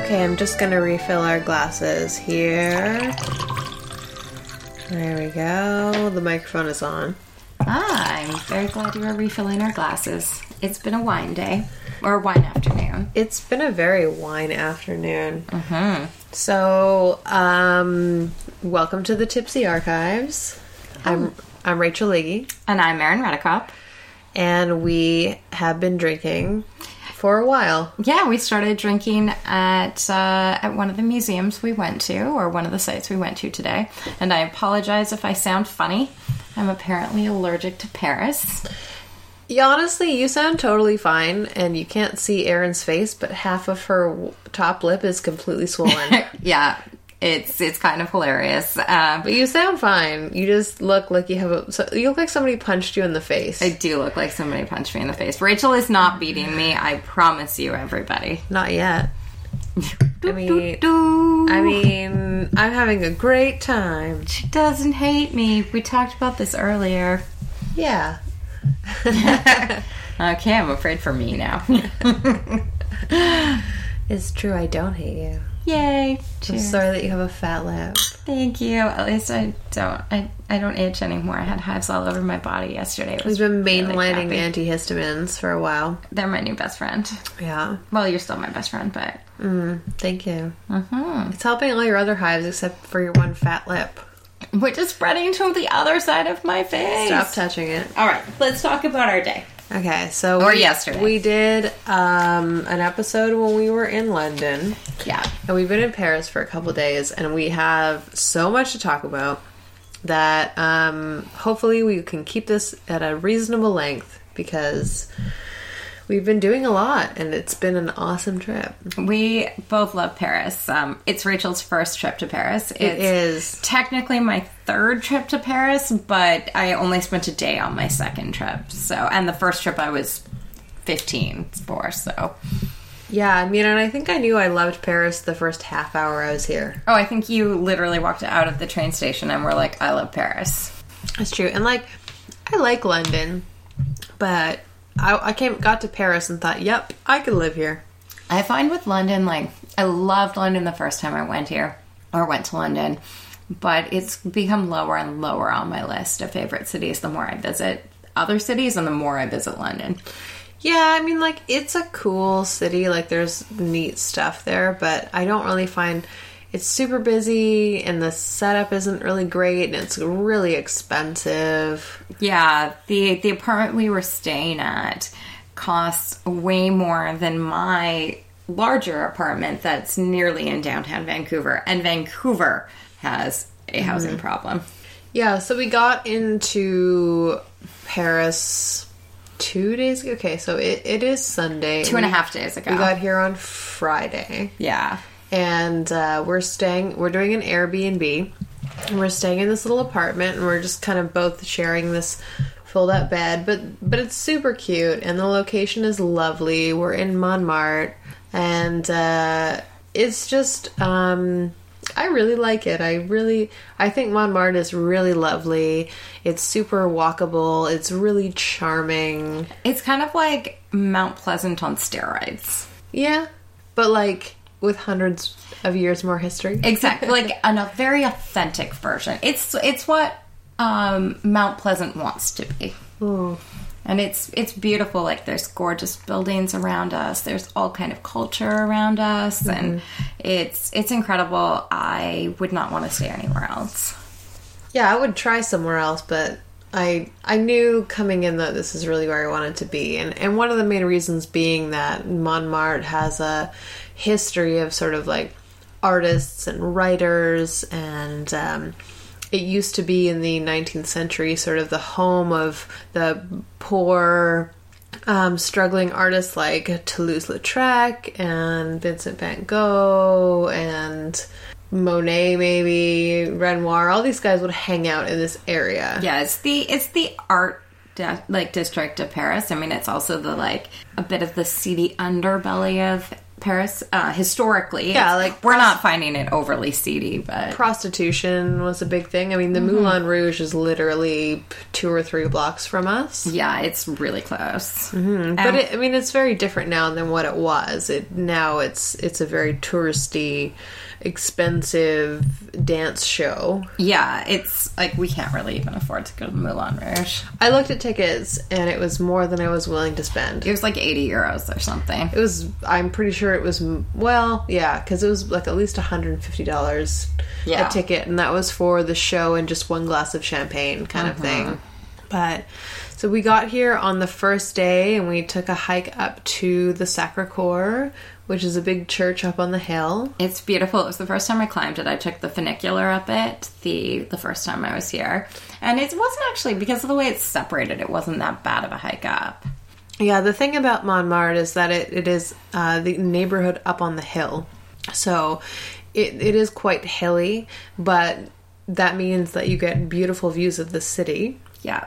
Okay, I'm just gonna refill our glasses here. There we go. The microphone is on. I'm very glad you are refilling our glasses. It's been a wine day. Or wine afternoon. It's been a very wine afternoon. Mm-hmm. So, welcome to the Tipsy Archives. I'm Rachel Legge. And I'm Erin Redekop. And we have been drinking for a while. Yeah, we started drinking at one of the museums we went to, or one of the sites we went to today. And I apologize if I sound funny. I'm apparently allergic to Paris. Yeah, honestly, you sound totally fine, and you can't see Erin's face, but half of her top lip is completely swollen. Yeah, it's kind of hilarious. But you sound fine. You just look like you look like somebody punched you in the face. I do look like somebody punched me in the face. Rachel is not beating me, I promise you, everybody. Not yet. I mean, I'm having a great time. She doesn't hate me. We talked about this earlier. Yeah. Okay, I'm afraid for me now. It's true, I don't hate you. Yay. I'm sorry that you have a fat lip. Thank you. At least I don't itch anymore. I had hives all over my body yesterday. We've been mainlining antihistamines for a while. They're my new best friend. Yeah. Well, you're still my best friend, but... Thank you. Mm-hmm. It's helping all your other hives except for your one fat lip. Which is spreading to the other side of my face. Stop touching it. All right, let's talk about our day. Okay, so yesterday. We did an episode when we were in London. Yeah. And we've been in Paris for a couple days, and we have so much to talk about that hopefully we can keep this at a reasonable length because we've been doing a lot, and it's been an awesome trip. We both love Paris. It's Rachel's first trip to Paris. It is. Technically my third trip to Paris, but I only spent a day on my second trip. And the first trip I was 15 for, so... Yeah, I mean, and I think I knew I loved Paris the first half hour I was here. Oh, I think you literally walked out of the train station and were like, I love Paris. That's true. And, I like London, but... I got to Paris and thought, yep, I could live here. I find with London, I loved London the first time I went here, or went to London, but it's become lower and lower on my list of favorite cities the more I visit other cities and the more I visit London. Yeah, I mean, it's a cool city, there's neat stuff there, but I don't really find... It's super busy, and the setup isn't really great, and it's really expensive. Yeah, the apartment we were staying at costs way more than my larger apartment that's nearly in downtown Vancouver, and Vancouver has a housing problem. Yeah, so we got into Paris 2 days ago. Okay, so it is Sunday. 2.5 days ago. We got here on Friday. Yeah. And we're doing an Airbnb. And we're staying in this little apartment, and we're just kind of both sharing this fold-out bed. But it's super cute, and the location is lovely. We're in Montmartre, and it's just... I really like it. I think Montmartre is really lovely. It's super walkable. It's really charming. It's kind of like Mount Pleasant on steroids. Yeah, but with hundreds of years more history. Exactly. A very authentic version. It's what Mount Pleasant wants to be. Ooh. And it's beautiful. There's gorgeous buildings around us. There's all kind of culture around us. And it's incredible. I would not want to stay anywhere else. Yeah, I would try somewhere else, but I knew coming in that this is really where I wanted to be. And one of the main reasons being that Montmartre has a history of sort of artists and writers, and it used to be in the 19th century sort of the home of the poor struggling artists like Toulouse-Lautrec and Vincent van Gogh and Monet, maybe Renoir. All these guys would hang out in this area. Yeah, it's the art district of Paris. I mean, it's also the a bit of the seedy underbelly of Paris, historically. Yeah, like we're not finding it overly seedy, but prostitution was a big thing. I mean, the Moulin Rouge is literally 2 or 3 blocks from us. yeah, it's really close. But it's very different now than what it was. Now it's a very touristy, expensive dance show. Yeah, it's like we can't really even afford to go to the Moulin Rouge. I looked at tickets and it was more than I was willing to spend. It was like 80 euros or something. It was, I'm pretty sure it was, well, yeah, because it was like at least $150 Yeah. a ticket, and that was for the show and just one glass of champagne kind of thing. But, so we got here on the first day and we took a hike up to the Sacre-Cœur, which is a big church up on the hill. It's beautiful. It was the first time I climbed it. I took the funicular up it the first time I was here. And it wasn't actually, because of the way it's separated, it wasn't that bad of a hike up. Yeah, the thing about Montmartre is that it is the neighborhood up on the hill. So it is quite hilly, but that means that you get beautiful views of the city. Yeah.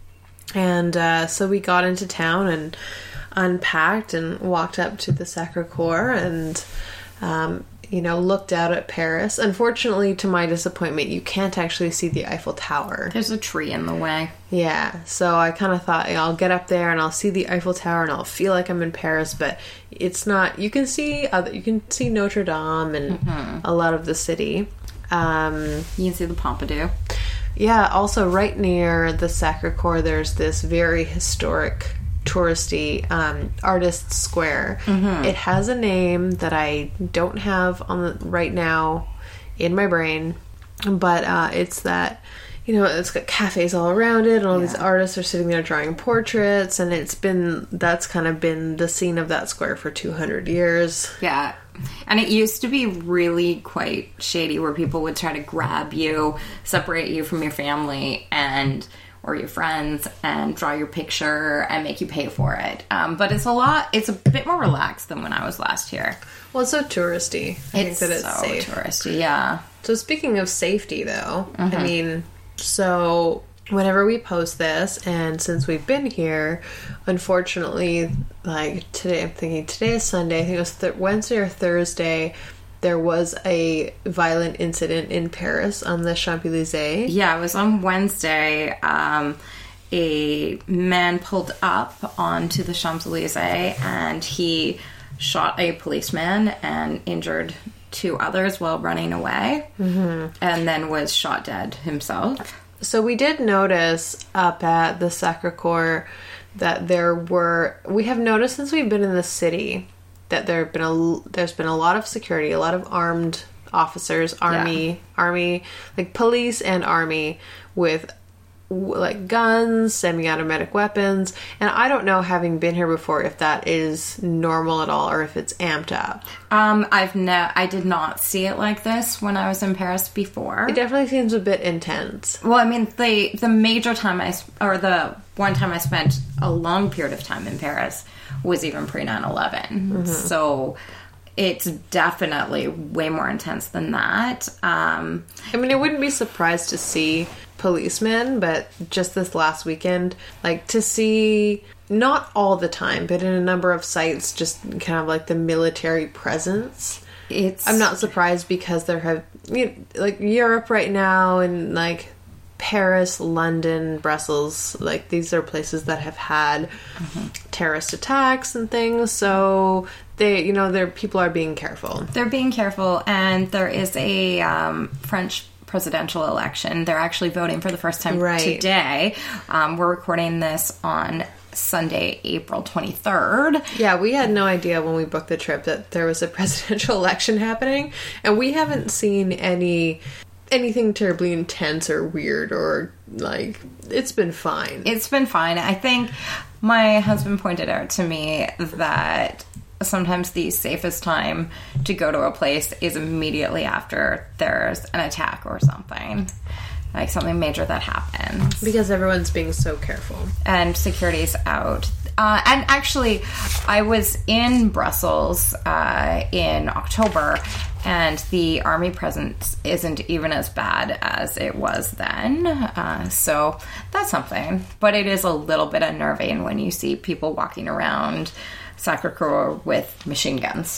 And so we got into town and unpacked and walked up to the Sacre-Cœur and, looked out at Paris. Unfortunately, to my disappointment, you can't actually see the Eiffel Tower. There's a tree in the way. Yeah, so I kind of thought, I'll get up there and I'll see the Eiffel Tower and I'll feel like I'm in Paris, but it's not. You can see Notre Dame and a lot of the city. You can see the Pompidou. Yeah, also right near the Sacre-Cœur, there's this very historic, touristy Artist Square. It has a name that I don't have right now in my brain, but it's that, it's got cafes all around it, and all these artists are sitting there drawing portraits, and that's kind of been the scene of that square for 200 years. Yeah. And it used to be really quite shady, where people would try to grab you, separate you from your family or your friends, and draw your picture and make you pay for it. But it's a bit more relaxed than when I was last here. Well, it's so touristy. I think that it's so safe. Touristy, yeah. So speaking of safety, though, so whenever we post this, and since we've been here, unfortunately, like today, I'm thinking today is Sunday, I think it was Wednesday or Thursday, there was a violent incident in Paris on the Champs-Élysées. Yeah, it was on Wednesday. A man pulled up onto the Champs-Élysées and he shot a policeman and injured 2 others while running away, and then was shot dead himself. So we did notice up at the Sacre-Cœur that we have noticed since we've been in the city that there's been a lot of security, a lot of armed officers, army, like police and army with like guns, semi-automatic weapons, and I don't know, having been here before, if that is normal at all or if it's amped up. I did not see it like this when I was in Paris before. It definitely seems a bit intense. Well, I mean, the major time the one time I spent a long period of time in Paris was even pre 9/11. So it's definitely way more intense than that. I wouldn't be surprised to see policemen, but just this last weekend, like to see, not all the time, but in a number of sites, just kind of like the military presence. I'm not surprised, because there have, like Europe right now, and like Paris, London, Brussels, like these are places that have had terrorist attacks and things, so they, their people are being careful. They're being careful, and there is a French presidential election. They're actually voting for the first time today. We're recording this on Sunday, April 23rd. Yeah, we had no idea when we booked the trip that there was a presidential election happening, and we haven't seen anything terribly intense or weird, or like, it's been fine. It's been fine. I think my husband pointed out to me that sometimes the safest time to go to a place is immediately after there's an attack or something, like something major that happens, because everyone's being so careful and security's out. And actually, I was in Brussels in October, and the army presence isn't even as bad as it was then. So that's something. But it is a little bit unnerving when you see people walking around Sacre-Cœur with machine guns.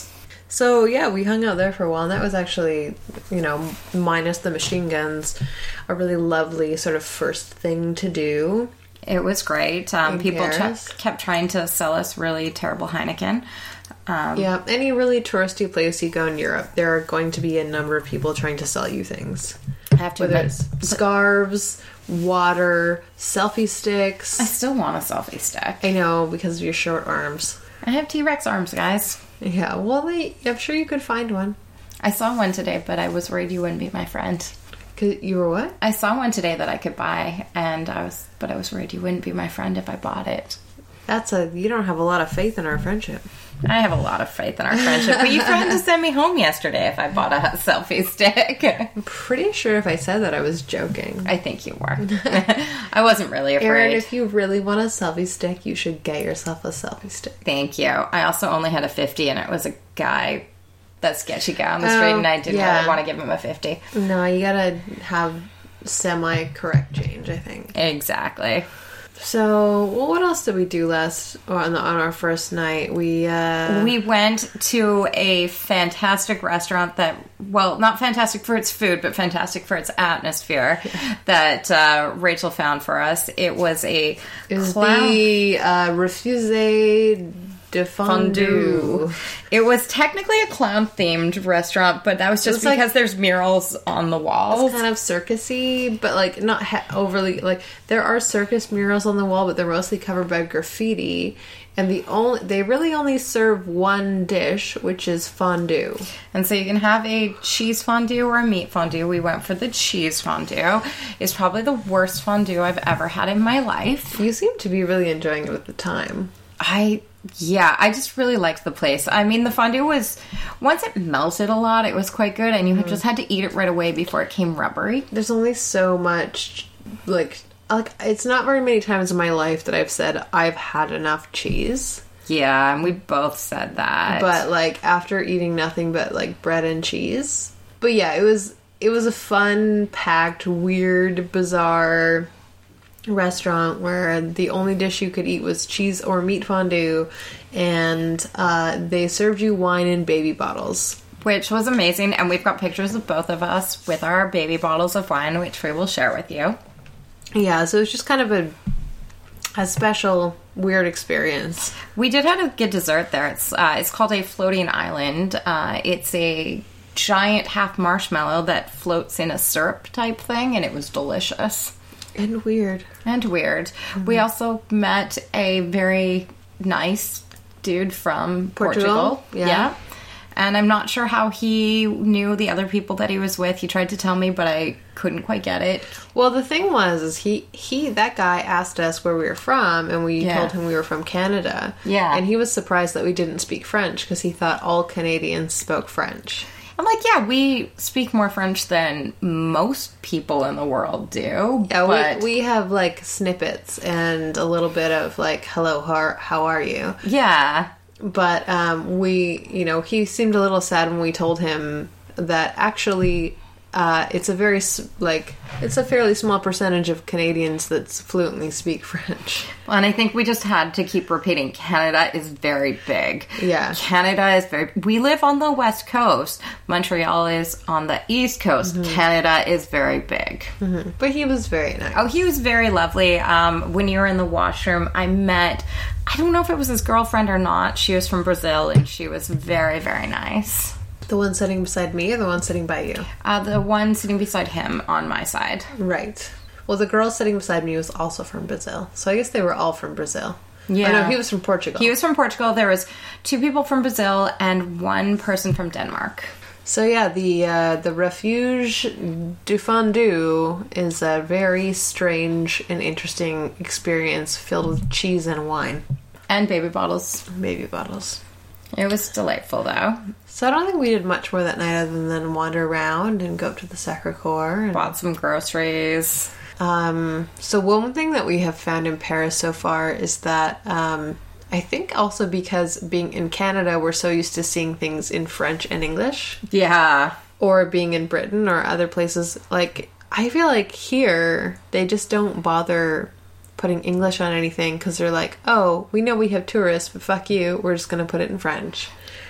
So, yeah, we hung out there for a while, and that was actually, minus the machine guns, a really lovely sort of first thing to do. It was great. People kept trying to sell us really terrible Heineken. Yeah, any really touristy place you go in Europe, there are going to be a number of people trying to sell you things. I have to Whether admit, it's scarves, water, selfie sticks. I still want a selfie stick. I know, because of your short arms. I have T-Rex arms, guys. Yeah, well, I'm sure you could find one. I saw one today, but I was worried you wouldn't be my friend. 'Cause you were what? I saw one today that I could buy, but I was worried you wouldn't be my friend if I bought it. You don't have a lot of faith in our friendship. I have a lot of faith in our friendship, but you threatened to send me home yesterday if I bought a selfie stick. I'm pretty sure if I said that, I was joking. I think you were. I wasn't really afraid. Erin, if you really want a selfie stick, you should get yourself a selfie stick. Thank you. I also only had a 50, and it was a guy, that sketchy guy on the street, and I didn't really want to give him a 50. No, you gotta have semi-correct change, I think. Exactly. So, what else did we do on our first night? We went to a fantastic restaurant that, well, not fantastic for its food, but fantastic for its atmosphere that Rachel found for us. It was the Refusé de Fondue. It was technically a clown-themed restaurant, but that was just because there's murals on the walls. It's kind of circusy, but not overly. There are circus murals on the wall, but they're mostly covered by graffiti. And they really only serve one dish, which is fondue. And so you can have a cheese fondue or a meat fondue. We went for the cheese fondue. It's probably the worst fondue I've ever had in my life. You seem to be really enjoying it at the time. I just really liked the place. I mean, the fondue was, once it melted a lot, it was quite good, and you just had to eat it right away before it came rubbery. There's only so much, it's not very many times in my life that I've said I've had enough cheese. Yeah, and we both said that. But, after eating nothing but, bread and cheese. But, yeah, it was a fun, packed, weird, bizarre restaurant where the only dish you could eat was cheese or meat fondue, and they served you wine in baby bottles, which was amazing. And we've got pictures of both of us with our baby bottles of wine, which we will share with you. Yeah, so it's just kind of a special, weird experience. We did have a good dessert there. It's called a floating island. It's a giant half marshmallow that floats in a syrup type thing, and it was delicious. And weird. Mm-hmm. We also met a very nice dude from Portugal. Yeah. And I'm not sure how he knew the other people that he was with. He tried to tell me, but I couldn't quite get it. Well, the thing was, that guy asked us where we were from, and we told him we were from Canada. Yeah. And he was surprised that we didn't speak French, because he thought all Canadians spoke French. I'm like, yeah, we speak more French than most people in the world do. Yeah, but we have, snippets and a little bit of, hello, how are you? Yeah. But he seemed a little sad when we told him that actually it's a fairly small percentage of Canadians that fluently speak French. And I think we just had to keep repeating, Canada is very big. Yeah. Canada is we live on the West Coast. Montreal is on the East Coast. Mm-hmm. Canada is very big. Mm-hmm. But he was very nice. Oh, he was very lovely. When you were in the washroom, I don't know if it was his girlfriend or not. She was from Brazil, and she was very, very nice. The one sitting beside me or the one sitting by you? The one sitting beside him on my side. Right. Well, the girl sitting beside me was also from Brazil. So I guess they were all from Brazil. Yeah. Oh, no, he was from Portugal. He was from Portugal. There was 2 people from Brazil and 1 person from Denmark. So yeah, the Refuge du Fondue is a very strange and interesting experience filled with cheese and wine. And baby bottles. Baby bottles. It was delightful, though. So I don't think we did much more that night other than wander around and go up to the Sacré-Cœur. And bought some groceries. So one thing that we have found in Paris so far is that I think also because being in Canada, we're so used to seeing things in French and English. Yeah. Or being in Britain or other places. I feel like here, they just don't bother putting English on anything because they're like, oh, we know we have tourists, but fuck you, we're just going to put it in French.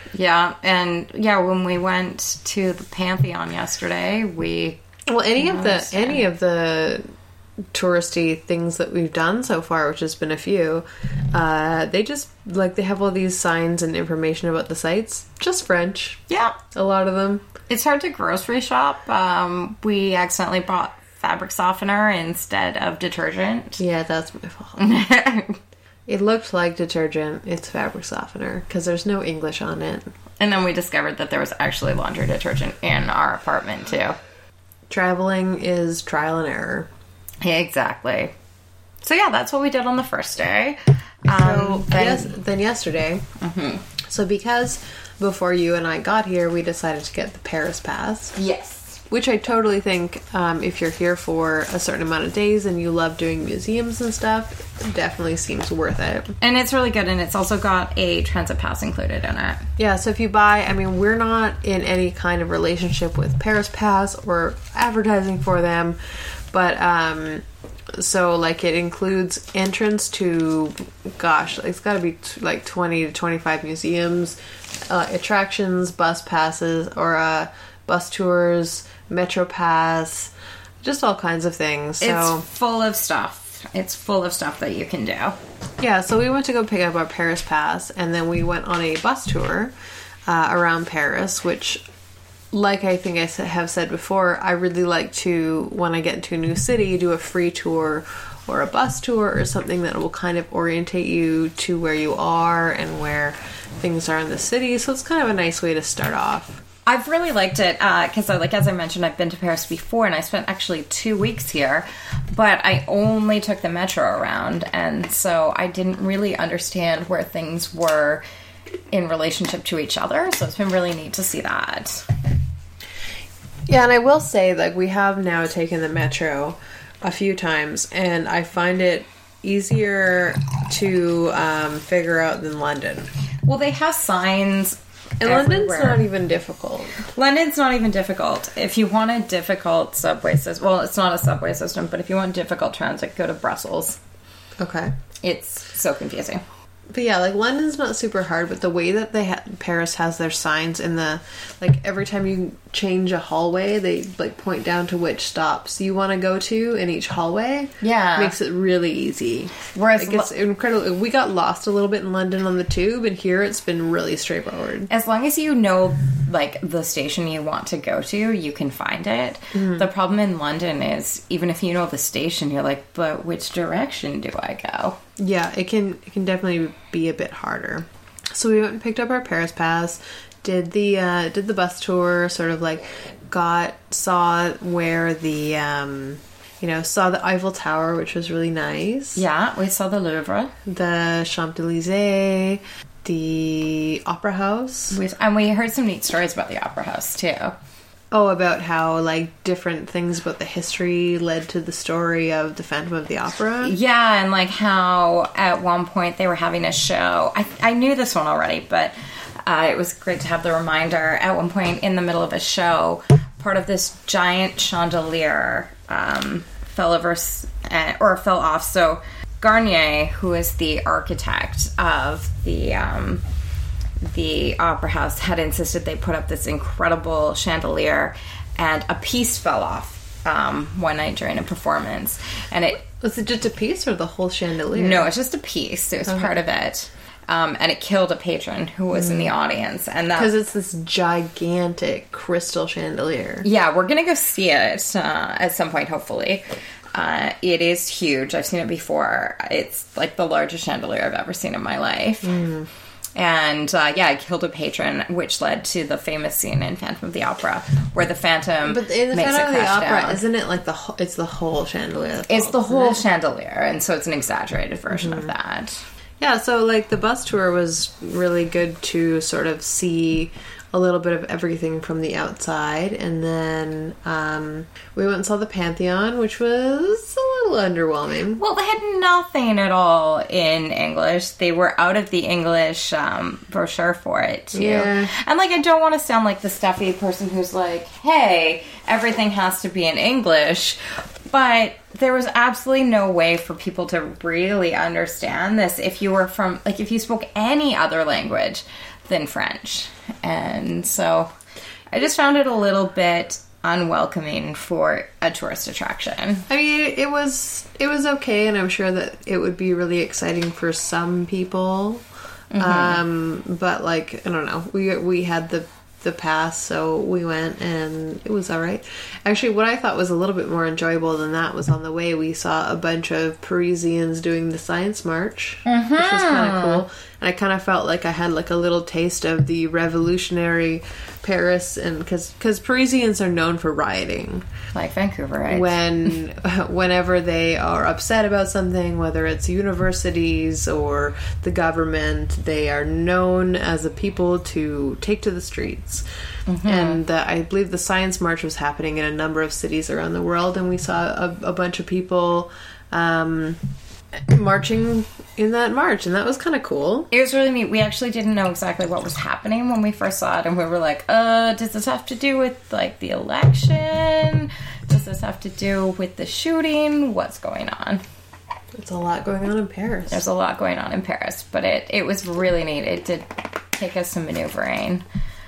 Yeah, and when we went to the Pantheon yesterday, any of the touristy things that we've done so far, which has been a few, they just they have all these signs and information about the sites, just French. Yeah, a lot of them. It's hard to grocery shop. We accidentally bought fabric softener instead of detergent. Yeah, that's my fault. It looked like detergent. It's fabric softener because there's no English on it. And then we discovered that there was actually laundry detergent in our apartment too. Traveling is trial and error. Yeah, exactly. So yeah, that's what we did on the first day. Then yesterday. Mm-hmm. So because before you and I got here, we decided to get the Paris Pass. Yes. Which I totally think, if you're here for a certain amount of days and you love doing museums and stuff, it definitely seems worth it. And it's really good, and it's also got a transit pass included in it. Yeah, so if you buy, we're not in any kind of relationship with Paris Pass or advertising for them, but, so, it includes entrance to, it's got to be, 20 to 25 museums, attractions, bus passes, or, bus tours, Metro Pass, just all kinds of things. So it's full of stuff. It's full of stuff that you can do. Yeah, so we went to go pick up our Paris Pass, and then we went on a bus tour around Paris, which, like I think I have said before, I really like to, when I get into a new city, do a free tour or a bus tour or something that will kind of orientate you to where you are and where things are in the city. So it's kind of a nice way to start off. I've really liked it because, as I mentioned, I've been to Paris before, and I spent actually 2 weeks here, but I only took the metro around, and so I didn't really understand where things were in relationship to each other, so it's been really neat to see that. Yeah, and I will say, we have now taken the metro a few times, and I find it easier to figure out than London. Well, they have signs. And London's not even difficult. London's not even difficult. If you want a difficult subway system, well, it's not a subway system, but if you want difficult transit, go to Brussels. Okay. It's so confusing. But yeah, London's not super hard, but the way that Paris has their signs in the, every time you change a hallway, they, point down to which stops you want to go to in each hallway. Yeah. Makes it really easy. Whereas it's incredible. We got lost a little bit in London on the tube, and here it's been really straightforward. As long as you know, the station you want to go to, you can find it. Mm-hmm. The problem in London is, even if you know the station, you're like, but which direction do I go? Yeah, it can definitely be a bit harder. So we went and picked up our Paris Pass, did the bus tour, sort of saw where the saw the Eiffel Tower, which was really nice. Yeah, we saw the Louvre, the Champs-Élysées, the Opera House, and we heard some neat stories about the Opera House too. Oh, about how, different things about the history led to the story of the Phantom of the Opera? Yeah, and, how at one point they were having a show. I knew this one already, but it was great to have the reminder. At one point in the middle of a show, part of this giant chandelier fell off. So Garnier, who is the architect of the Opera House, had insisted they put up this incredible chandelier, and a piece fell off one night during a performance. And was it just a piece or the whole chandelier? No, it's just a piece. It was part of it. And it killed a patron who was in the audience. And because it's this gigantic crystal chandelier. Yeah, we're going to go see it at some point, hopefully. It is huge. I've seen it before. It's the largest chandelier I've ever seen in my life. Mm. And, it killed a patron, which led to the famous scene in Phantom of the Opera, where the Phantom But in the Phantom of the Opera, isn't it it's the whole chandelier? It's the whole chandelier, and so it's an exaggerated version of that. Yeah, so, the bus tour was really good to sort of see a little bit of everything from the outside, and then we went and saw the Pantheon, which was a little underwhelming. Well, they had nothing at all in English. They were out of the English brochure for it, too. Yeah. And, I don't want to sound like the stuffy person who's like, hey, everything has to be in English, but there was absolutely no way for people to really understand this if you were if you spoke any other language than French. And so I just found it a little bit unwelcoming for a tourist attraction. I mean, it was okay, and I'm sure that it would be really exciting for some people. But like, I don't know, we had the pass, so we went, and it was all right. Actually, what I thought was a little bit more enjoyable than that was on the way we saw a bunch of Parisians doing the Science March, which was kind of cool. And I kind of felt like I had like a little taste of the revolutionary Paris, and because Parisians are known for rioting, like Vancouver, right? Whenever they are upset about something, whether it's universities or the government, they are known as a people to take to the streets. And I believe the Science March was happening in a number of cities around the world, and we saw a bunch of people marching in that march, and that was kind of cool. It was really neat. We actually didn't know exactly what was happening when we first saw it, and we were like, does this have to do with like the election? Does this have to do with the shooting? What's going on? There's a lot going on in Paris. There's a lot going on in Paris, but it was really neat. It did take us some maneuvering.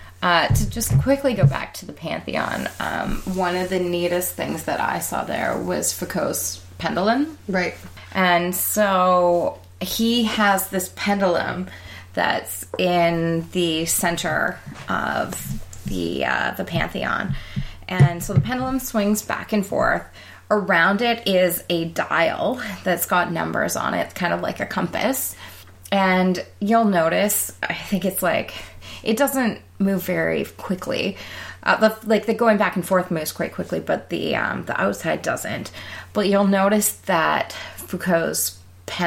To just quickly go back to the Pantheon, one of the neatest things that I saw there was Foucault's pendulum. Right. And so he has this pendulum that's in the center of the Pantheon. And so the pendulum swings back and forth. Around it is a dial that's got numbers on it, kind of like a compass. And you'll notice, I think it's like, it doesn't move very quickly. The going back and forth moves quite quickly, but the outside doesn't. But you'll notice that Foucault's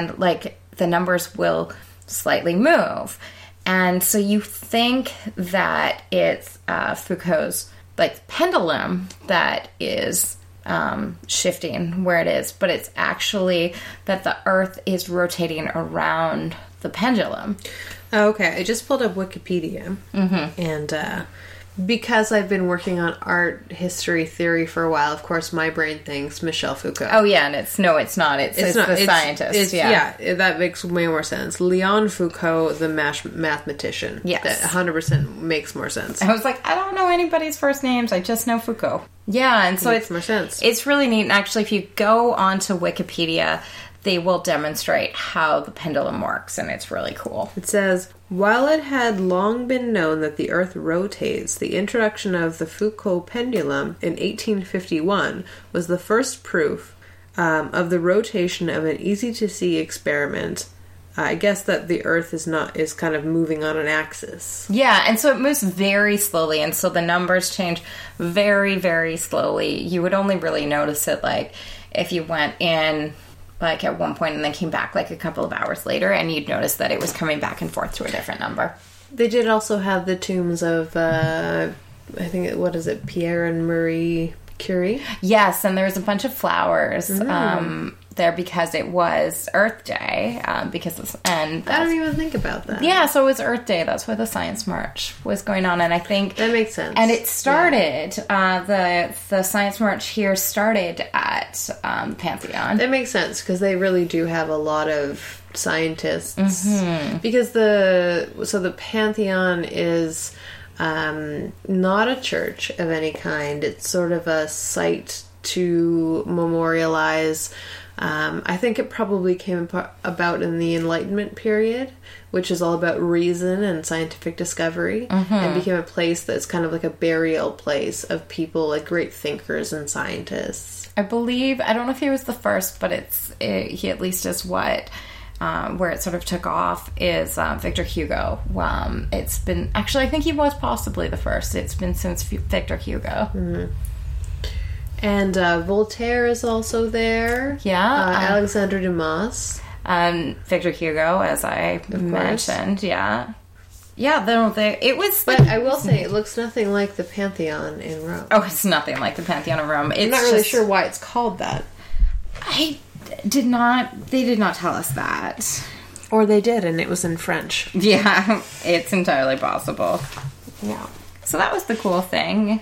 the numbers will slightly move, and so you think that it's Foucault's pendulum that is shifting where it is, but it's actually that the Earth is rotating around the pendulum. Oh, okay, I just pulled up Wikipedia, and because I've been working on art history theory for a while, of course, my brain thinks Michel Foucault. Oh yeah, and it's not. It's not, the scientist. That makes way more sense. Leon Foucault, the mathematician. Yes, that 100% makes more sense. I was like, I don't know anybody's first names. I just know Foucault. Yeah, and so makes more sense. It's really neat. And actually, if you go onto Wikipedia, they will demonstrate how the pendulum works, and it's really cool. It says, while it had long been known that the Earth rotates, the introduction of the Foucault pendulum in 1851 was the first proof of the rotation of an easy-to-see experiment. I guess that the Earth is kind of moving on an axis. Yeah, and so it moves very slowly, and so the numbers change very, very slowly. You would only really notice it, if you went in at one point and then came back a couple of hours later, and you'd notice that it was coming back and forth to a different number. They did also have the tombs of, I think, Pierre and Marie Curie? Yes, and there's a bunch of flowers there because it was Earth Day. I don't even think about that. Yeah, so it was Earth Day. That's why the Science March was going on, and I think that makes sense. And it started. The Science March here started at the Pantheon. That makes sense because they really do have a lot of scientists. Because the Pantheon is not a church of any kind. It's sort of a site to memorialize. I think it probably came about in the Enlightenment period, which is all about reason and scientific discovery, and became a place that's kind of like a burial place of people like great thinkers and scientists. I believe, I don't know if he was the first, but he at least is what where it sort of took off is Victor Hugo. It's been, actually I think he was possibly the first. It's been since Victor Hugo. And Voltaire is also there. Yeah. Alexandre Dumas. Victor Hugo, as I mentioned. Course. Yeah. Yeah, it was... But I will say, it looks nothing like the Pantheon in Rome. Oh, it's nothing like the Pantheon in Rome. I'm not really sure why it's called that. They did not tell us that. Or they did, and it was in French. Yeah, it's entirely possible. Yeah. So that was the cool thing.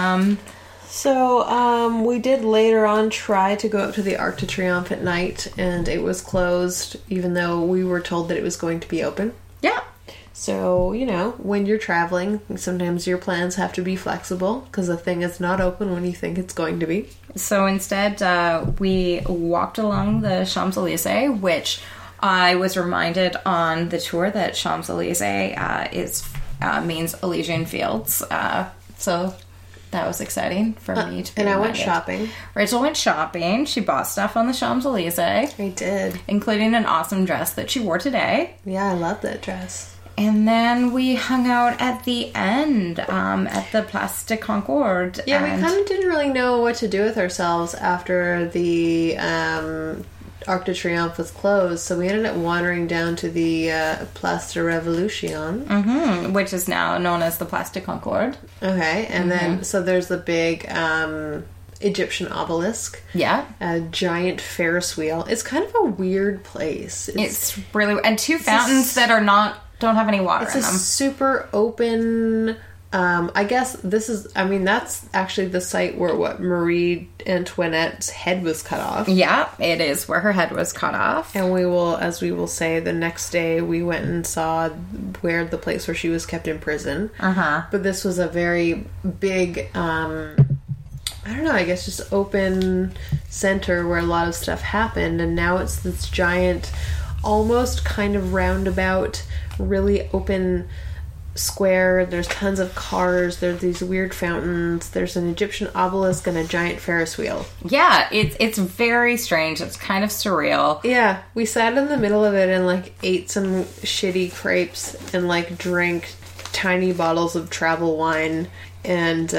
So, we did later on try to go up to the Arc de Triomphe at night, and it was closed, even though we were told that it was going to be open. Yeah. So, when you're traveling, sometimes your plans have to be flexible because the thing is not open when you think it's going to be. So instead, we walked along the Champs-Élysées, which I was reminded on the tour that Champs-Élysées means Elysian Fields. So that was exciting for me to be And I reminded. went shopping. Rachel went shopping. She bought stuff on the Champs-Élysées. I did. Including an awesome dress that she wore today. Yeah, I love that dress. And then we hung out at the end at the Place de Concorde. Yeah, we kind of didn't really know what to do with ourselves after the Arc de Triomphe was closed, so we ended up wandering down to the Place de Revolution. which is now known as the Place de Concorde. Okay, and then, so there's the big Egyptian obelisk. Yeah. A giant Ferris wheel. It's kind of a weird place. It's really... And two fountains that don't have any water in them. It's a super open... I guess that's actually the site where Marie Antoinette's head was cut off. Yeah, it is where her head was cut off. And we will say, the next day we went and saw the place where she was kept in prison. But this was a very big, I don't know, I guess just open center where a lot of stuff happened. And now it's this giant, almost kind of roundabout, really open square. There's tons of cars. There's these weird fountains. There's an Egyptian obelisk and a giant Ferris wheel. Yeah, it's very strange. It's kind of surreal. Yeah, we sat in the middle of it and ate some shitty crepes and drank tiny bottles of travel wine. And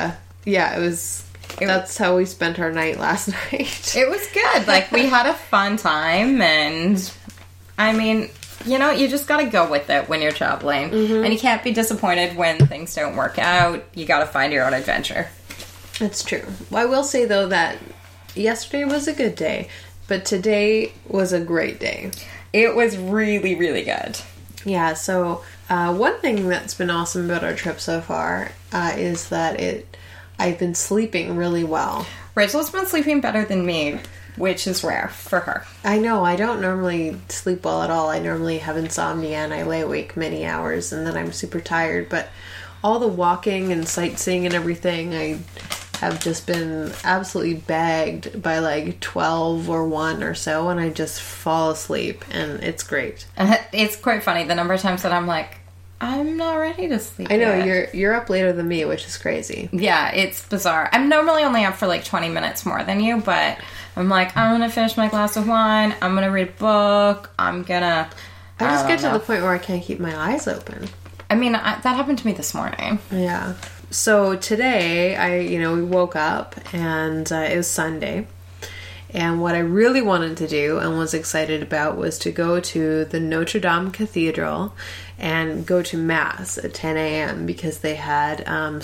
that's how we spent our night last night. It was good. We had a fun time, and I mean, you just gotta go with it when you're traveling. And you can't be disappointed when things don't work out. You gotta find your own adventure. That's true. Well, I will say, though, that yesterday was a good day, but today was a great day. It was really, really good. Yeah, so one thing that's been awesome about our trip so far is that I've been sleeping really well. Rachel's been sleeping better than me, which is rare for her. I know. I don't normally sleep well at all. I normally have insomnia and I lay awake many hours and then I'm super tired. But all the walking and sightseeing and everything, I have just been absolutely bagged by 12 or 1 or so, and I just fall asleep, and it's great. It's quite funny the number of times that I'm not ready to sleep. I know, yet. you're up later than me, which is crazy. Yeah, it's bizarre. I'm normally only up for 20 minutes more than you, but I'm I'm gonna finish my glass of wine, I'm gonna read a book, I just get to the point where I can't keep my eyes open. I mean, that happened to me this morning. Yeah. So today, we woke up and it was Sunday. And what I really wanted to do and was excited about was to go to the Notre Dame Cathedral and go to Mass at 10 a.m. because they had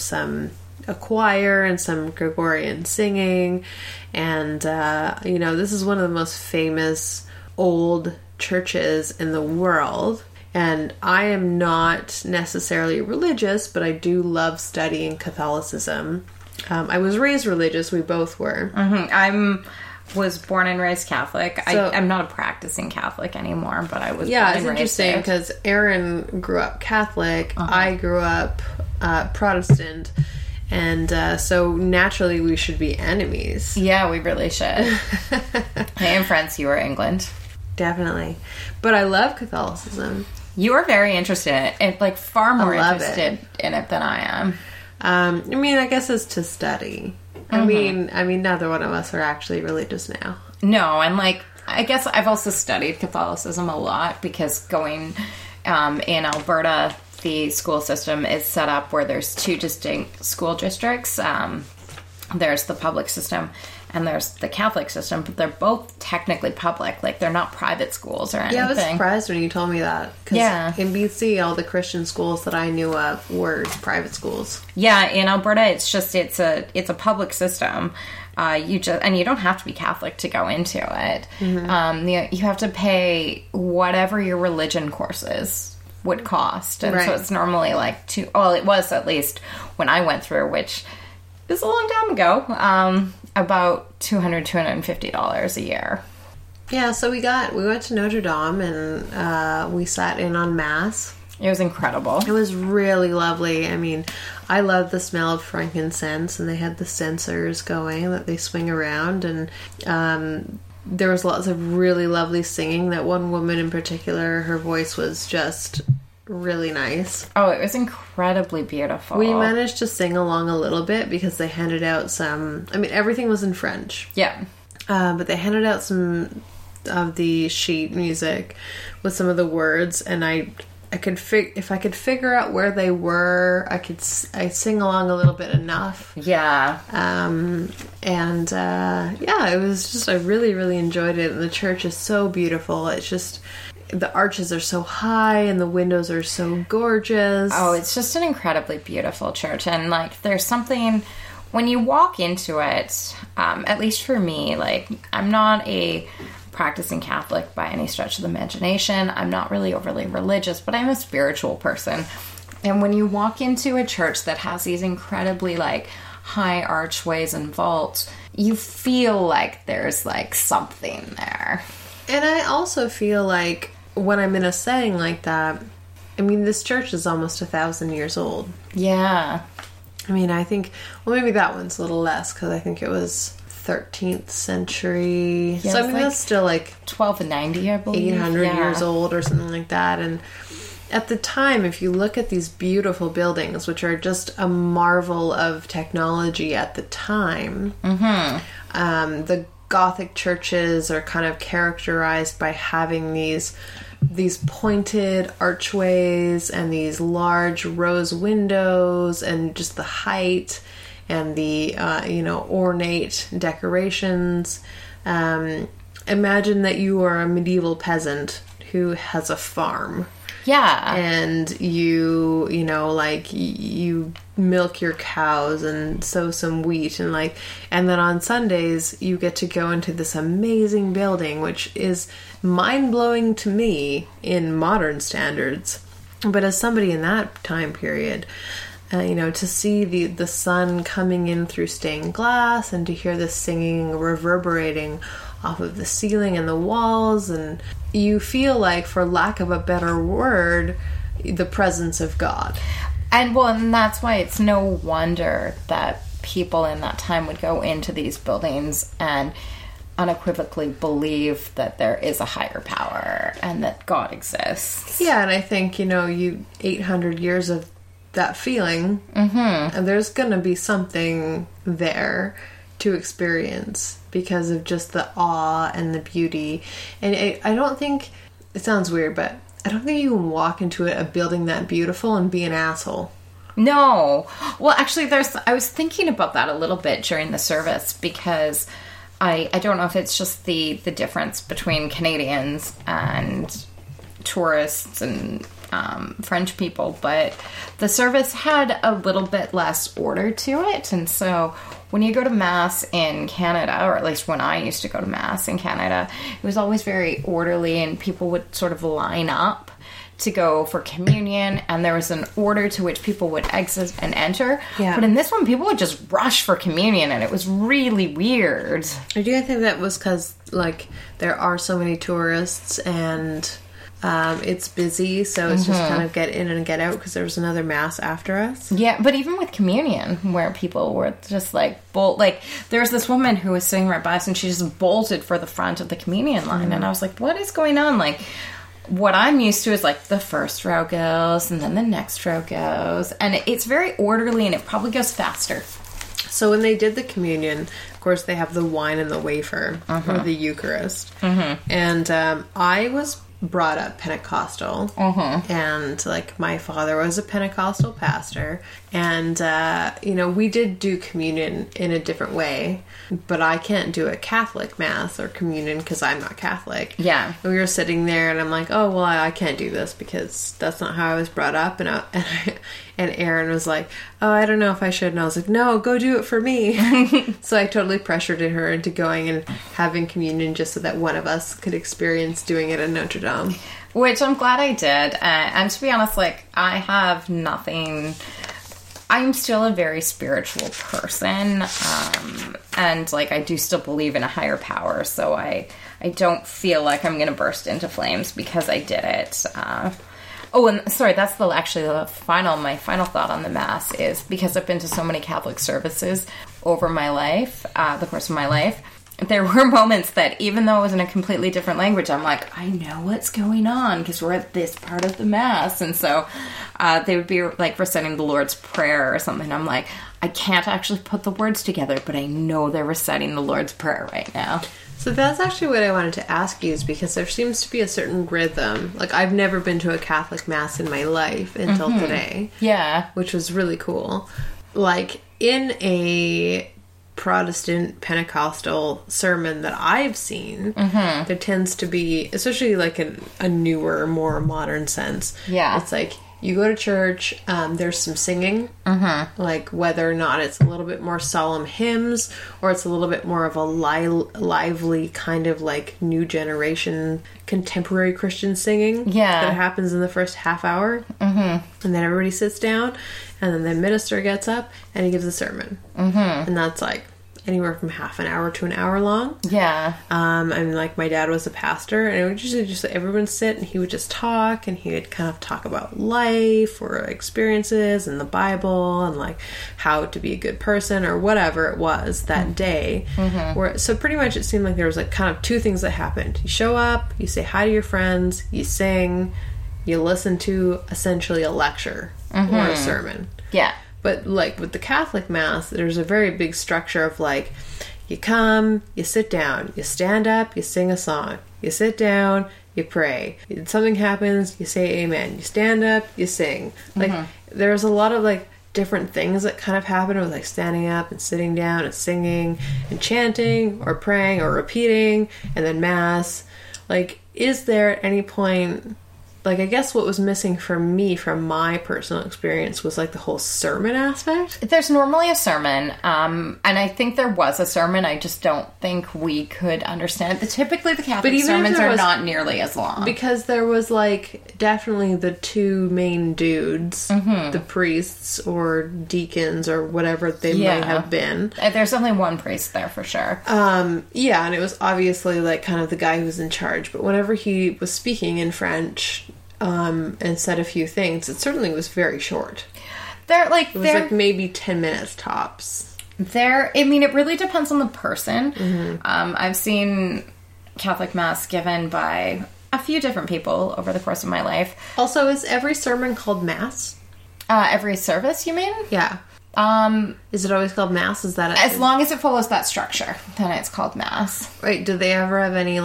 a choir and some Gregorian singing. And, this is one of the most famous old churches in the world. And I am not necessarily religious, but I do love studying Catholicism. I was raised religious. We both were. I was born and raised Catholic. So, I'm not a practicing Catholic anymore, but I was born and raised. Yeah, it's interesting because Erin grew up Catholic. I grew up Protestant. And so naturally we should be enemies. Yeah, we really should. Hey, and France, you are England. Definitely. But I love Catholicism. You are very interested in it, far more interested in it than I am. I guess it's to study. I mean, neither one of us are actually religious now. No, and I guess I've also studied Catholicism a lot because going in Alberta, the school system is set up where there's 2 distinct school districts. There's the public system and there's the Catholic system, but they're both technically public. They're not private schools or anything. Yeah, I was surprised when you told me that. Because in BC, all the Christian schools that I knew of were private schools. Yeah, in Alberta, it's a public system. You don't have to be Catholic to go into it. You have to pay whatever your religion courses would cost, and so it's normally it was at least when I went through, which is a long time ago, about $250 a year. Yeah, so we went to Notre Dame and we sat in on Mass. It was incredible. It was really lovely. I mean, I love the smell of frankincense, and they had the censers going that they swing around, and there was lots of really lovely singing. That one woman in particular, her voice was just really nice. Oh, it was incredibly beautiful. We managed to sing along a little bit because they handed out some, I mean, everything was in French. Yeah. But they handed out some of the sheet music with some of the words, and I could if I could figure out where they were, I'd sing along a little bit enough. Yeah. Yeah, it was just, I really, really enjoyed it. And the church is so beautiful. It's just, the arches are so high and the windows are so gorgeous. Oh, it's just an incredibly beautiful church. And like, there's something, when you walk into it, at least for me, like, I'm not a practicing Catholic by any stretch of the imagination. I'm not really overly religious, but I'm a spiritual person. And when you walk into a church that has these incredibly like high archways and vaults, you feel like there's like something there. And I also feel like when I'm in a setting like that, I mean, this church is almost 1,000 years old. Yeah. I mean, I think, well, maybe that one's a little less, because I think it was 13th century. Yeah, so I mean, like that's still like 1290, I believe. 800 years old or something like that. And at the time, if you look at these beautiful buildings, which are just a marvel of technology at the time, the Gothic churches are kind of characterized by having these pointed archways and these large rose windows, and just the height and the ornate decorations. Imagine that you are a medieval peasant who has a farm. Yeah. And you milk your cows and sow some wheat, and then on Sundays you get to go into this amazing building, which is mind-blowing to me in modern standards. But as somebody in that time period, to see the sun coming in through stained glass, and to hear the singing reverberating off of the ceiling and the walls, and you feel like, for lack of a better word, the presence of God. And that's why it's no wonder that people in that time would go into these buildings and unequivocally believe that there is a higher power and that God exists. Yeah, and I think, 800 years of that feeling, and there's gonna be something there to experience because of just the awe and the beauty. And I don't think, it sounds weird, but I don't think you can walk into a building that beautiful and be an asshole. No. Well, actually, I was thinking about that a little bit during the service, because I don't know if it's just the difference between Canadians and tourists and French people, but the service had a little bit less order to it. And so when you go to Mass in Canada, or at least when I used to go to Mass in Canada, it was always very orderly, and people would sort of line up to go for communion, and there was an order to which people would exit and enter. Yeah. But in this one, people would just rush for communion, and it was really weird. I do think that was because, there are so many tourists, and it's busy, so it's just kind of get in and get out, because there was another Mass after us. Yeah, but even with communion, where people were just there was this woman who was sitting right by us, and she just bolted for the front of the communion line, and I was like, what is going on? What I'm used to is the first row goes, and then the next row goes, and it's very orderly, and it probably goes faster. So when they did the communion, of course, they have the wine and the wafer, or the Eucharist, and I was brought up Pentecostal, and my father was a Pentecostal pastor, and we did do communion in a different way, but I can't do a Catholic Mass or communion because I'm not Catholic. Yeah. And we were sitting there, and I'm like, oh, well, I can't do this because that's not how I was brought up, and Aaron was like, oh, I don't know if I should, and I was like, no, go do it for me. So I totally pressured her into going and having communion just so that one of us could experience doing it at Notre Dame. Which I'm glad I did. And to be honest, I have nothing. I'm still a very spiritual person. And I do still believe in a higher power. So I don't feel like I'm going to burst into flames because I did it. Oh, and sorry, that's my final thought on the Mass is because I've been to so many Catholic services over my life, the course of my life, there were moments that even though it was in a completely different language, I'm like, I know what's going on because we're at this part of the Mass. And so they would be like reciting the Lord's Prayer or something. I'm like, I can't actually put the words together, but I know they're reciting the Lord's Prayer right now. So that's actually what I wanted to ask you, is because there seems to be a certain rhythm. Like, I've never been to a Catholic Mass in my life until today. Yeah. Which was really cool. Like, in a Protestant Pentecostal sermon that I've seen, there tends to be, especially like a newer, more modern sense. Yeah. It's like, you go to church, there's some singing, like whether or not it's a little bit more solemn hymns or it's a little bit more of a lively kind of like new generation contemporary Christian singing that happens in the first half hour. And then everybody sits down and then the minister gets up and he gives a sermon. And that's like anywhere from half an hour to an hour long. Yeah. And like my dad was a pastor, and it would usually just everyone sit and he would just talk, and he would kind of talk about life or experiences and the Bible and like how to be a good person or whatever it was that day. So pretty much it seemed like there was like kind of two things that happened. You show up, you say hi to your friends, you sing, you listen to essentially a lecture or a sermon. Yeah. But, like, with the Catholic Mass, there's a very big structure of, like, you come, you sit down, you stand up, you sing a song, you sit down, you pray. Something happens, you say amen. You stand up, you sing. Like, there's a lot of, like, different things that kind of happen with, like, standing up and sitting down and singing and chanting or praying or repeating and then Mass. Like, is there at any point... Like, I guess what was missing for me from my personal experience was, like, the whole sermon aspect. There's normally a sermon, and I think there was a sermon. I just don't think we could understand it. Typically, the Catholic sermons are not nearly as long. Because there was, like, definitely the two main dudes, the priests or deacons or whatever they might have been. There's only one priest there, for sure. Yeah, and it was obviously, like, kind of the guy who was in charge. But whenever he was speaking in French... and said a few things, it certainly was very short. It was like maybe 10 minutes tops. I mean, it really depends on the person. I've seen Catholic Mass given by a few different people over the course of my life. Also, is every sermon called Mass? Every service, you mean? Yeah. Is it always called Mass? Is that as long as it follows that structure, then it's called Mass. Right. Do they ever have any,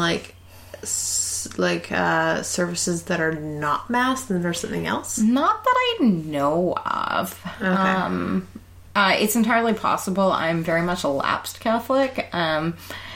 services that are not Mass and there's something else? Not that I know of. Okay. It's entirely possible. I'm very much a lapsed Catholic, and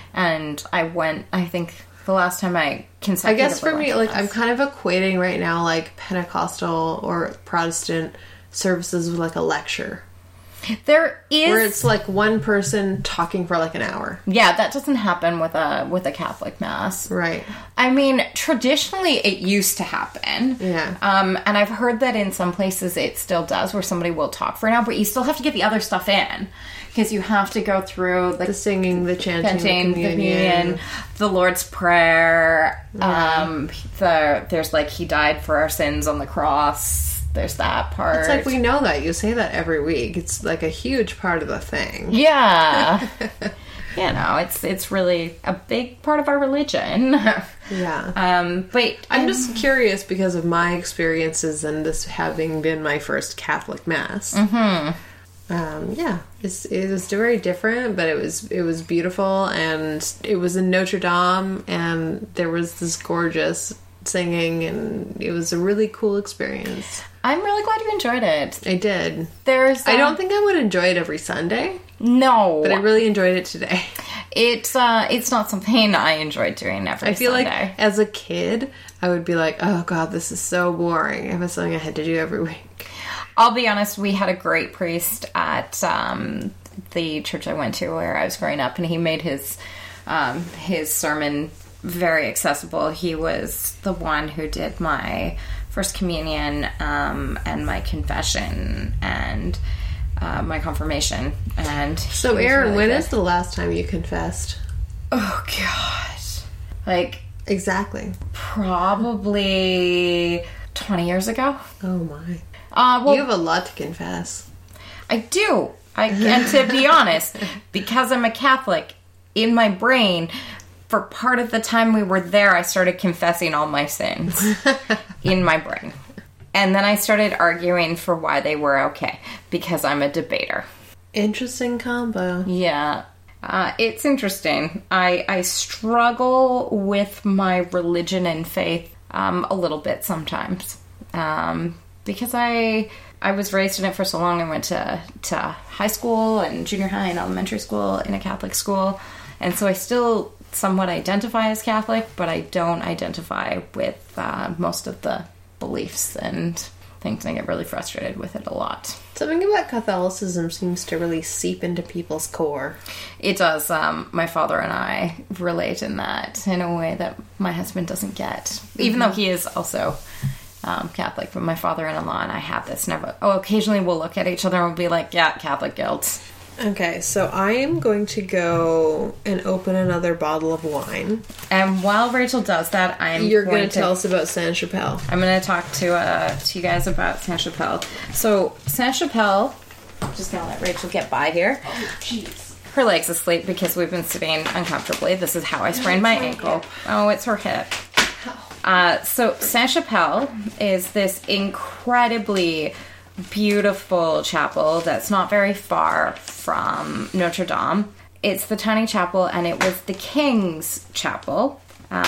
I think the last time I consecutively... I guess for me, like, I'm kind of equating right now, like, Pentecostal or Protestant services with, like, a lecture. There is... Where it's, like, one person talking for, like, an hour. Yeah, that doesn't happen with a Catholic Mass. Right. I mean, traditionally, it used to happen. Yeah. And I've heard that in some places it still does, where somebody will talk for an hour, but you still have to get the other stuff in. Because you have to go through... Like, the singing, the chanting, the communion, the Lord's Prayer. There's, like, He died for our sins on the cross. There's that part. It's like, we know that. You say that every week. It's like a huge part of the thing. Yeah. It's really a big part of our religion. Yeah. But I'm just curious because of my experiences and this having been my first Catholic Mass. Yeah. It was very different, but it was beautiful, and it was in Notre Dame, and there was this gorgeous singing, and it was a really cool experience. I'm really glad you enjoyed it. I did. I don't think I would enjoy it every Sunday. No. But I really enjoyed it today. It's not something I enjoyed doing every Sunday. I feel like as a kid, I would be like, oh god, this is so boring. It was something I had to do every week. I'll be honest, we had a great priest at the church I went to where I was growing up, and he made his sermon very accessible. He was the one who did my first communion and my confession and my confirmation. And so, Erin, when is the last time you confessed? Oh god, like exactly, probably 20 years ago. Oh my. Well, You have a lot to confess. I do. And to be honest, because I'm a Catholic, in my brain, for part of the time we were there, I started confessing all my sins in my brain. And then I started arguing for why they were okay, because I'm a debater. Interesting combo. Yeah. It's interesting. I struggle with my religion and faith a little bit sometimes. Because I was raised in it for so long. I went to high school and junior high and elementary school in a Catholic school. And so I still somewhat identify as Catholic, but I don't identify with most of the beliefs and things. I get really frustrated with it a lot. Something about Catholicism seems to really seep into people's core. It does. My father and I relate in that in a way that my husband doesn't get. Even though he is also Catholic, but my father-in-law and I have this never. Occasionally we'll look at each other and we'll be like, yeah, Catholic guilt. Okay, so I am going to go and open another bottle of wine. And while Rachel does that, You're going to tell us about Sainte-Chapelle. I'm going to talk to you guys about Sainte-Chapelle. So Sainte-Chapelle, I'm just going to let Rachel get by here. Oh, jeez. Her leg's asleep because we've been sitting uncomfortably. This is how I sprained my ankle. Oh, it's her hip. So Sainte-Chapelle is this incredibly beautiful chapel that's not very far from Notre Dame. It's the tiny chapel, and it was the king's chapel.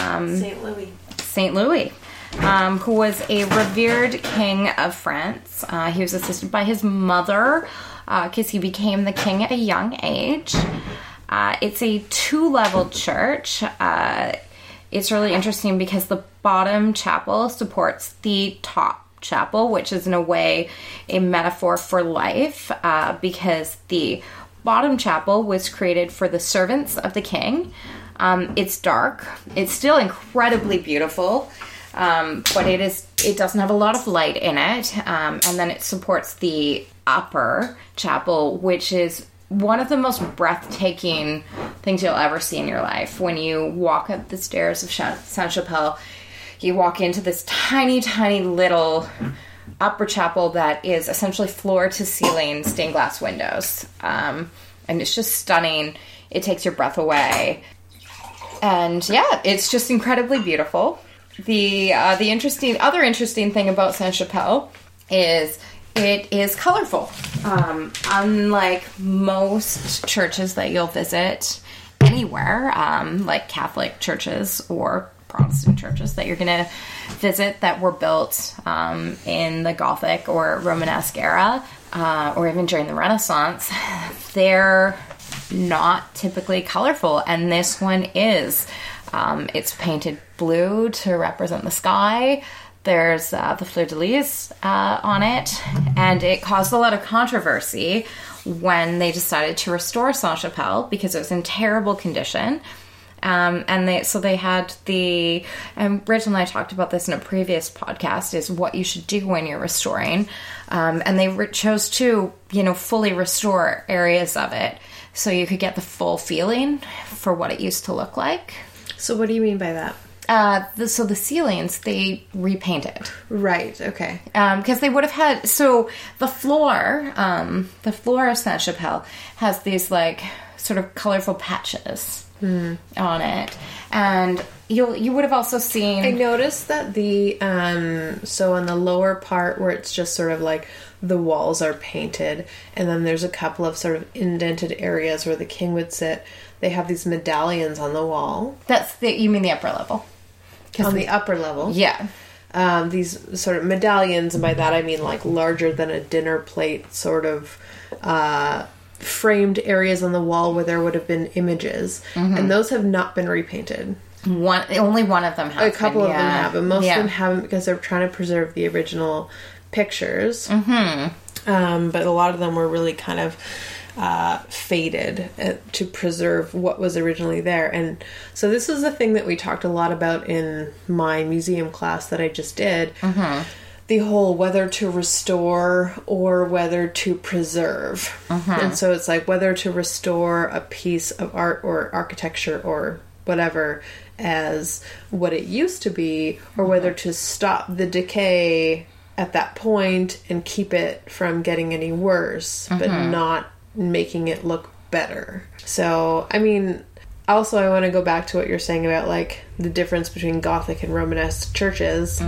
St. Louis, who was a revered king of France. He was assisted by his mother because he became the king at a young age. It's a 2-level church. It's really interesting because the bottom chapel supports the top chapel, which is in a way a metaphor for life, because the bottom chapel was created for the servants of the king. It's dark. It's still incredibly beautiful, but it doesn't have a lot of light in it. And then it supports the upper chapel, which is one of the most breathtaking things you'll ever see in your life. When you walk up the stairs of Sainte-Chapelle, you walk into this tiny, tiny little upper chapel that is essentially floor-to-ceiling stained glass windows. And it's just stunning. It takes your breath away. And yeah, it's just incredibly beautiful. The other interesting thing about Sainte-Chapelle is it is colorful. Unlike most churches that you'll visit anywhere, like Catholic churches or Protestant churches that you're going to visit that were built in the Gothic or Romanesque era, or even during the Renaissance, they're not typically colorful, and this one is. It's painted blue to represent the sky. There's the fleur-de-lis on it, and it caused a lot of controversy when they decided to restore Sainte-Chapelle because it was in terrible condition. And they had and Rachel and I talked about this in a previous podcast, is what you should do when you're restoring. And they chose to, fully restore areas of it so you could get the full feeling for what it used to look like. So what do you mean by that? The ceilings, they repainted. Right, okay. Because they would have had, the floor of Sainte-Chapelle has these, sort of colorful patches on it. And you would have also seen... I noticed that so on the lower part where it's just sort of like the walls are painted, and then there's a couple of sort of indented areas where the king would sit, they have these medallions on the wall. You mean the upper level? On the upper level. Yeah. These sort of medallions, and by that I mean larger than a dinner plate, sort of framed areas on the wall where there would have been images. Mm-hmm. And those have not been repainted. Only one of them has. A couple of them have, but most of them haven't because they're trying to preserve the original pictures. Mm-hmm. But a lot of them were really kind of faded to preserve what was originally there. And so this is the thing that we talked a lot about in my museum class that I just did. Mm-hmm. The whole whether to restore or whether to preserve. Mm-hmm. And so it's whether to restore a piece of art or architecture or whatever as what it used to be, or whether to stop the decay at that point and keep it from getting any worse, but not making it look better. So, I mean, also I want to go back to what you're saying about, like, the difference between Gothic and Romanesque churches.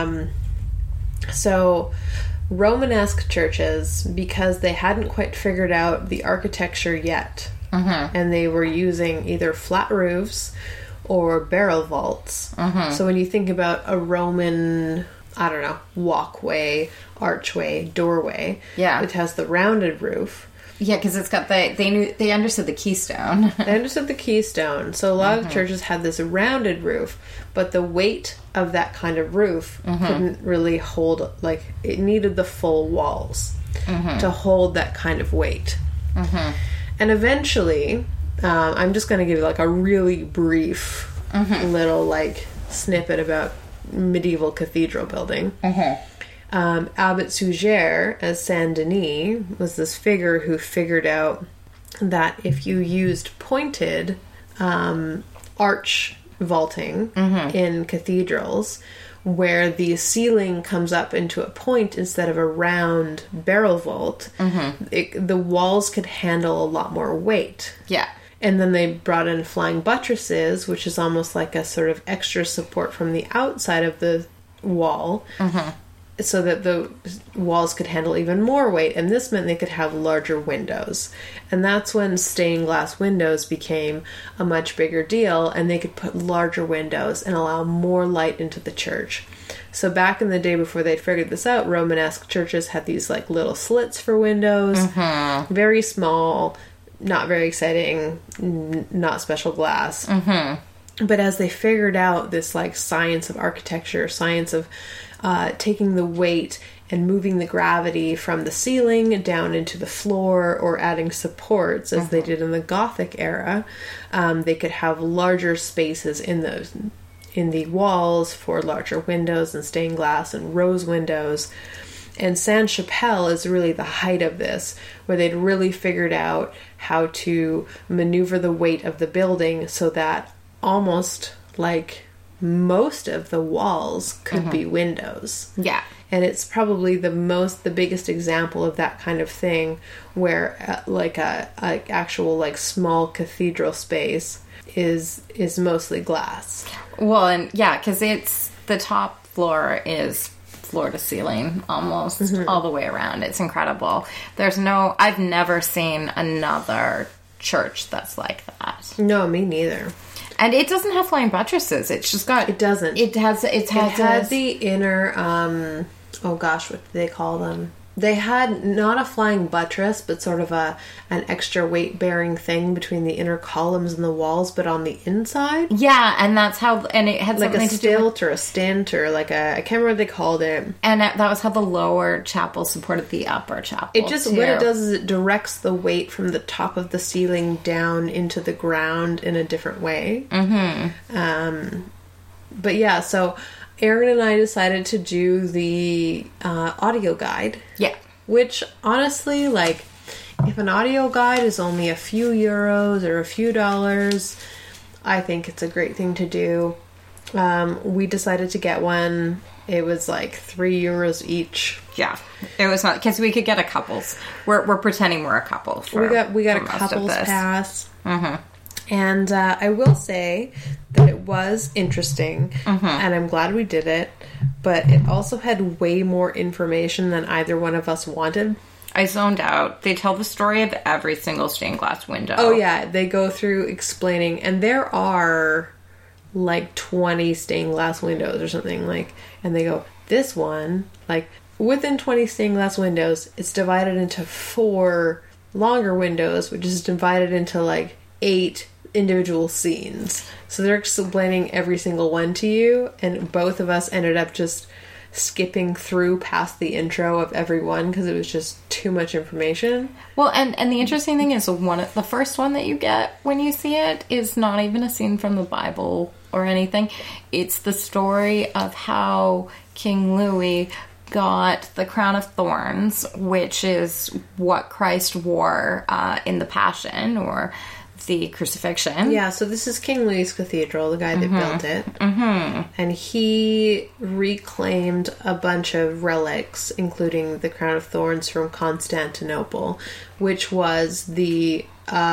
So, Romanesque churches, because they hadn't quite figured out the architecture yet, and they were using either flat roofs or barrel vaults. So when you think about a Roman, I don't know, walkway, archway, doorway, it has the rounded roof. Yeah, because it's got they understood the keystone. They understood the keystone. So a lot of churches had this rounded roof, but the weight of that kind of roof couldn't really hold, like, it needed the full walls to hold that kind of weight. And eventually, I'm just going to give you, like, a really brief little, like, snippet about medieval cathedral building. Abbot Suger at Saint Denis was this figure who figured out that if you used pointed arch vaulting in cathedrals, where the ceiling comes up into a point instead of a round barrel vault, the walls could handle a lot more weight. Yeah. And then they brought in flying buttresses, which is almost like a sort of extra support from the outside of the wall, so that the walls could handle even more weight. And this meant they could have larger windows. And that's when stained glass windows became a much bigger deal, and they could put larger windows and allow more light into the church. So back in the day, before they'd figured this out, Romanesque churches had these, like, little slits for windows, very small, not very exciting, not special glass. But as they figured out this, like, science of architecture, science of taking the weight and moving the gravity from the ceiling down into the floor, or adding supports, as they did in the Gothic era, they could have larger spaces in the walls for larger windows and stained glass and rose windows. And Sainte-Chapelle is really the height of this, where they'd really figured out how to maneuver the weight of the building so that almost, like, most of the walls could be windows. Yeah. And it's probably the biggest example of that kind of thing, where like a actual, like, small cathedral space is mostly glass. Well, and yeah, because it's the top floor is floor to ceiling almost all the way around. It's incredible. I've never seen another church that's like that. No, me neither. And it doesn't have flying buttresses. It's just got... It doesn't. It had the inner, oh gosh, what do they call them? They had not a flying buttress, but sort of an extra weight-bearing thing between the inner columns and the walls, but on the inside. Yeah, and that's how... And it had like something a stilt or a stanter, like I can't remember what they called it. And that was how the lower chapel supported the upper chapel, It just... Too. What it does is it directs the weight from the top of the ceiling down into the ground in a different way. But yeah, so... Aaron and I decided to do the audio guide. Yeah. Which, honestly, like, if an audio guide is only a few euros or a few dollars, I think it's a great thing to do. We decided to get one. It was like €3 each. Yeah. It was not... Because we could get a couples. We're pretending we're a couple. We got a couples pass. And I will say that it was interesting, and I'm glad we did it, but it also had way more information than either one of us wanted. I zoned out. They tell the story of every single stained glass window. Oh, yeah. They go through explaining, and there are like 20 stained glass windows or something, like, and they go, this one, like, within 20 stained glass windows, it's divided into 4 longer windows, which is divided into, like, 8 individual scenes. So they're explaining every single one to you, and both of us ended up just skipping through past the intro of every one because it was just too much information. Well, and the interesting thing is the first one that you get when you see it is not even a scene from the Bible or anything. It's the story of how King Louis got the crown of thorns, which is what Christ wore in the Passion, or the crucifixion. Yeah, so this is King Louis Cathedral, the guy that built it. Mm-hmm. And he reclaimed a bunch of relics, including the crown of thorns from Constantinople, which was the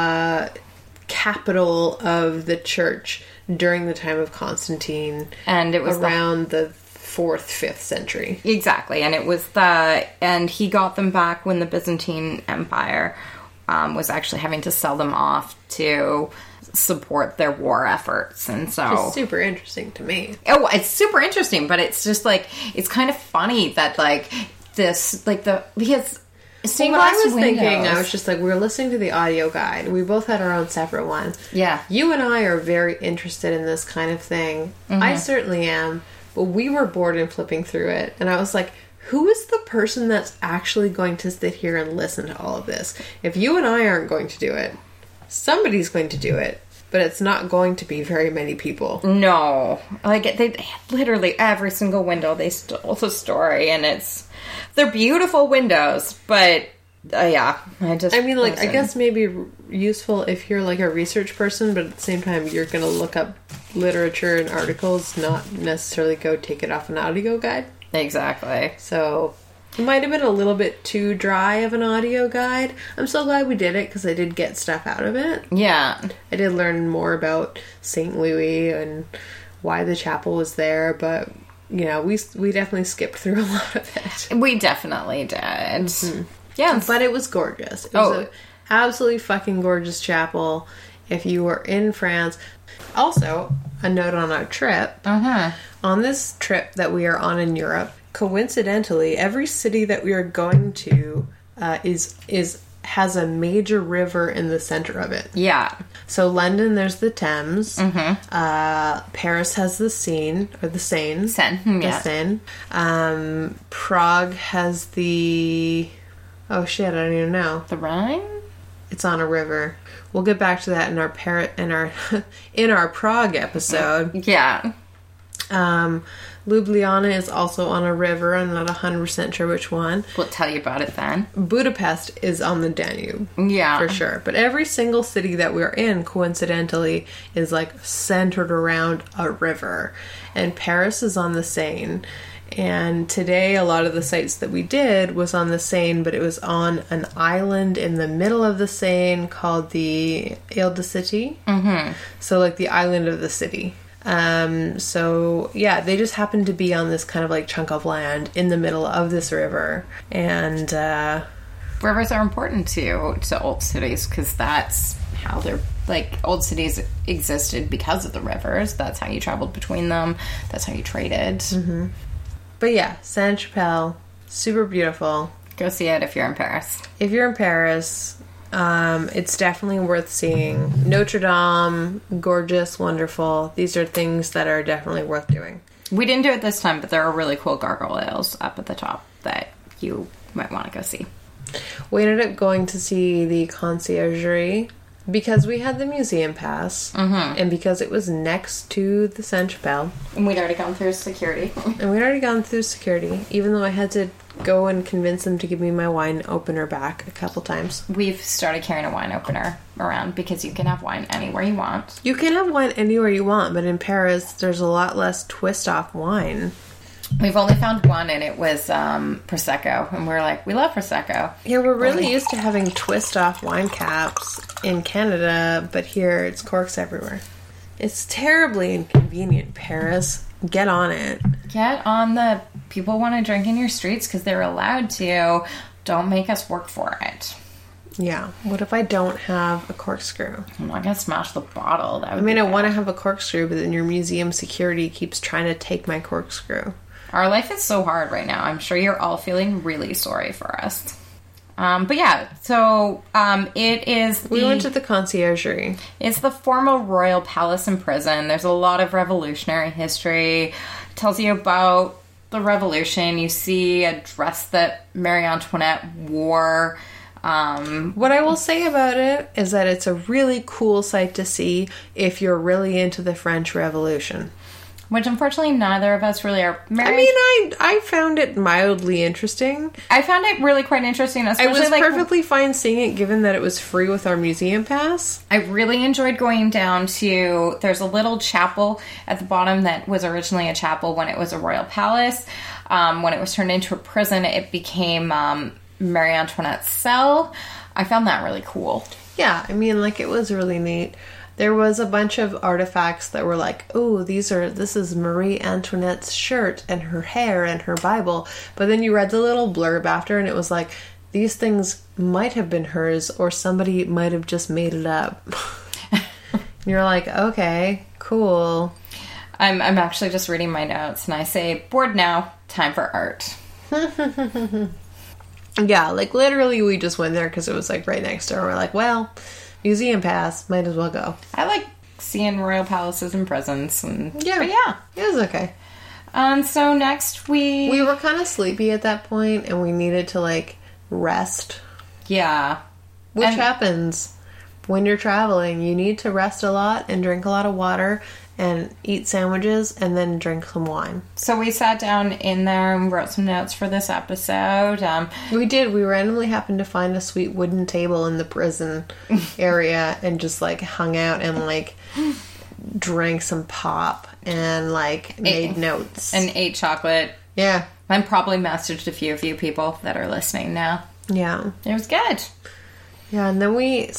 capital of the church during the time of Constantine. And it was around the 4th, 5th century. Exactly. And it was and he got them back when the Byzantine Empire was actually having to sell them off to support their war efforts. And so it's super interesting to me. Oh, it's super interesting, but it's just like, it's kind of funny that like this, like because stained glass windows. Thinking, I was just like, we were listening to the audio guide. We both had our own separate one. Yeah. You and I are very interested in this kind of thing. I certainly am. But we were bored and flipping through it. And I was like, who is the person that's actually going to sit here and listen to all of this? If you and I aren't going to do it, somebody's going to do it. But it's not going to be very many people. No. Like, they literally, every single window, they stole the story. And they're beautiful windows. But, yeah. I guess maybe useful if you're like a research person. But at the same time, you're going to look up literature and articles, not necessarily go take it off an audio guide. Exactly. So it might have been a little bit too dry of an audio guide. I'm so glad we did it because I did get stuff out of it. Yeah. I did learn more about St. Louis and why the chapel was there, but you know, we definitely skipped through a lot of it. We definitely did. Mm-hmm. Yeah. But it was gorgeous. It was an absolutely fucking gorgeous chapel. If you were in France. Also, a note on our trip. On this trip that we are on in Europe, coincidentally, every city that we are going to has a major river in the center of it. Yeah. So London, there's the Thames. Paris has the Seine, or the Seine. The Seine. Prague has the... Oh shit, I don't even know. The Rhine? It's on a river. We'll get back to that in our Prague episode. Yeah. Ljubljana is also on a river. I'm not 100% sure which one. We'll tell you about it then. Budapest is on the Danube. Yeah. For sure. But every single city that we're in, coincidentally, is like centered around a river. And Paris is on the Seine. And today, a lot of the sites that we did was on the Seine, but it was on an island in the middle of the Seine called the Ile de City. So, like, the island of the city. So, yeah, they just happened to be on this kind of, like, chunk of land in the middle of this river. And, rivers are important to old cities, because that's how they're... Like, old cities existed because of the rivers. That's how you traveled between them. That's how you traded. But yeah, Saint-Tropez, super beautiful. Go see it if you're in Paris. If you're in Paris, it's definitely worth seeing. Notre Dame, gorgeous, wonderful. These are things that are definitely worth doing. We didn't do it this time, but there are really cool gargoyles up at the top that you might want to go see. We ended up going to see the Conciergerie because we had the museum pass, and because it was next to the Saint-Tropez. And we'd already gone through security. Even though I had to go and convince them to give me my wine opener back a couple times. We've started carrying a wine opener around because you can have wine anywhere you want. You can have wine anywhere you want, but in Paris, there's a lot less twist-off wine. We've only found one, and it was Prosecco. And we're like, we love Prosecco. Yeah, we're really used to having twist-off wine caps in Canada, but here it's corks everywhere. It's terribly inconvenient, Paris. Get on it. Get on the people want to drink in your streets because they're allowed to. Don't make us work for it. Yeah. What if I don't have a corkscrew? I'm not going to smash the bottle. I want to have a corkscrew, but then your museum security keeps trying to take my corkscrew. Our life is so hard right now. I'm sure you're all feeling really sorry for us. But yeah, so it is... We went to the Conciergerie. It's the former royal palace and prison. There's a lot of revolutionary history. It tells you about the revolution. You see a dress that Marie Antoinette wore. What I will say about it is that it's a really cool sight to see if you're really into the French Revolution. which unfortunately neither of us really are married. I mean, I found it mildly interesting. I found it really quite interesting, especially I was perfectly fine seeing it, given that it was free with our museum pass. I really enjoyed going down to, there's a little chapel at the bottom that was originally a chapel when it was a royal palace. When it was turned into a prison, it became Marie Antoinette's cell. I found that really cool. Yeah, I mean, like, it was really neat. There was a bunch of artifacts that were like, oh, this is Marie Antoinette's shirt and her hair and her Bible. But then you read the little blurb after and it was like, these things might have been hers or somebody might have just made it up. And you're like, okay, cool. I'm actually just reading my notes and I say, bored now, time for art. Yeah, like literally we just went there because it was like right next door. We're like, well, museum pass, might as well go. I like seeing royal palaces and prisons. And, yeah, but yeah. It was okay. So next we were kind of sleepy at that point and we needed to like rest. Yeah. Which happens when you're traveling. You need to rest a lot and drink a lot of water and eat sandwiches and then drink some wine. So we sat down in there and wrote some notes for this episode. We did. We randomly happened to find a sweet wooden table in the prison area and just like hung out and like drank some pop and like made notes. And ate chocolate. Yeah. And probably messaged a few of you people that are listening now. Yeah. It was good. Yeah, and then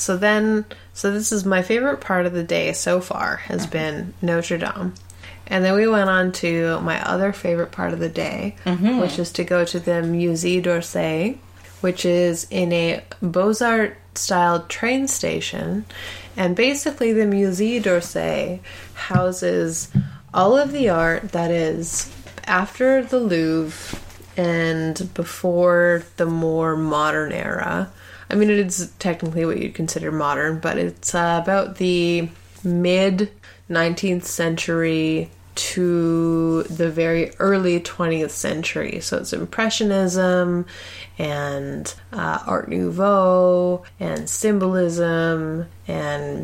so this is my favorite part of the day so far has been Notre Dame. And then we went on to my other favorite part of the day, which is to go to the Musée d'Orsay, which is in a Beaux-Arts style train station. And basically the Musée d'Orsay houses all of the art that is after the Louvre and before the more modern era. I mean, it's technically what you'd consider modern, but it's about the mid-19th century to the very early 20th century. So it's Impressionism and Art Nouveau and symbolism and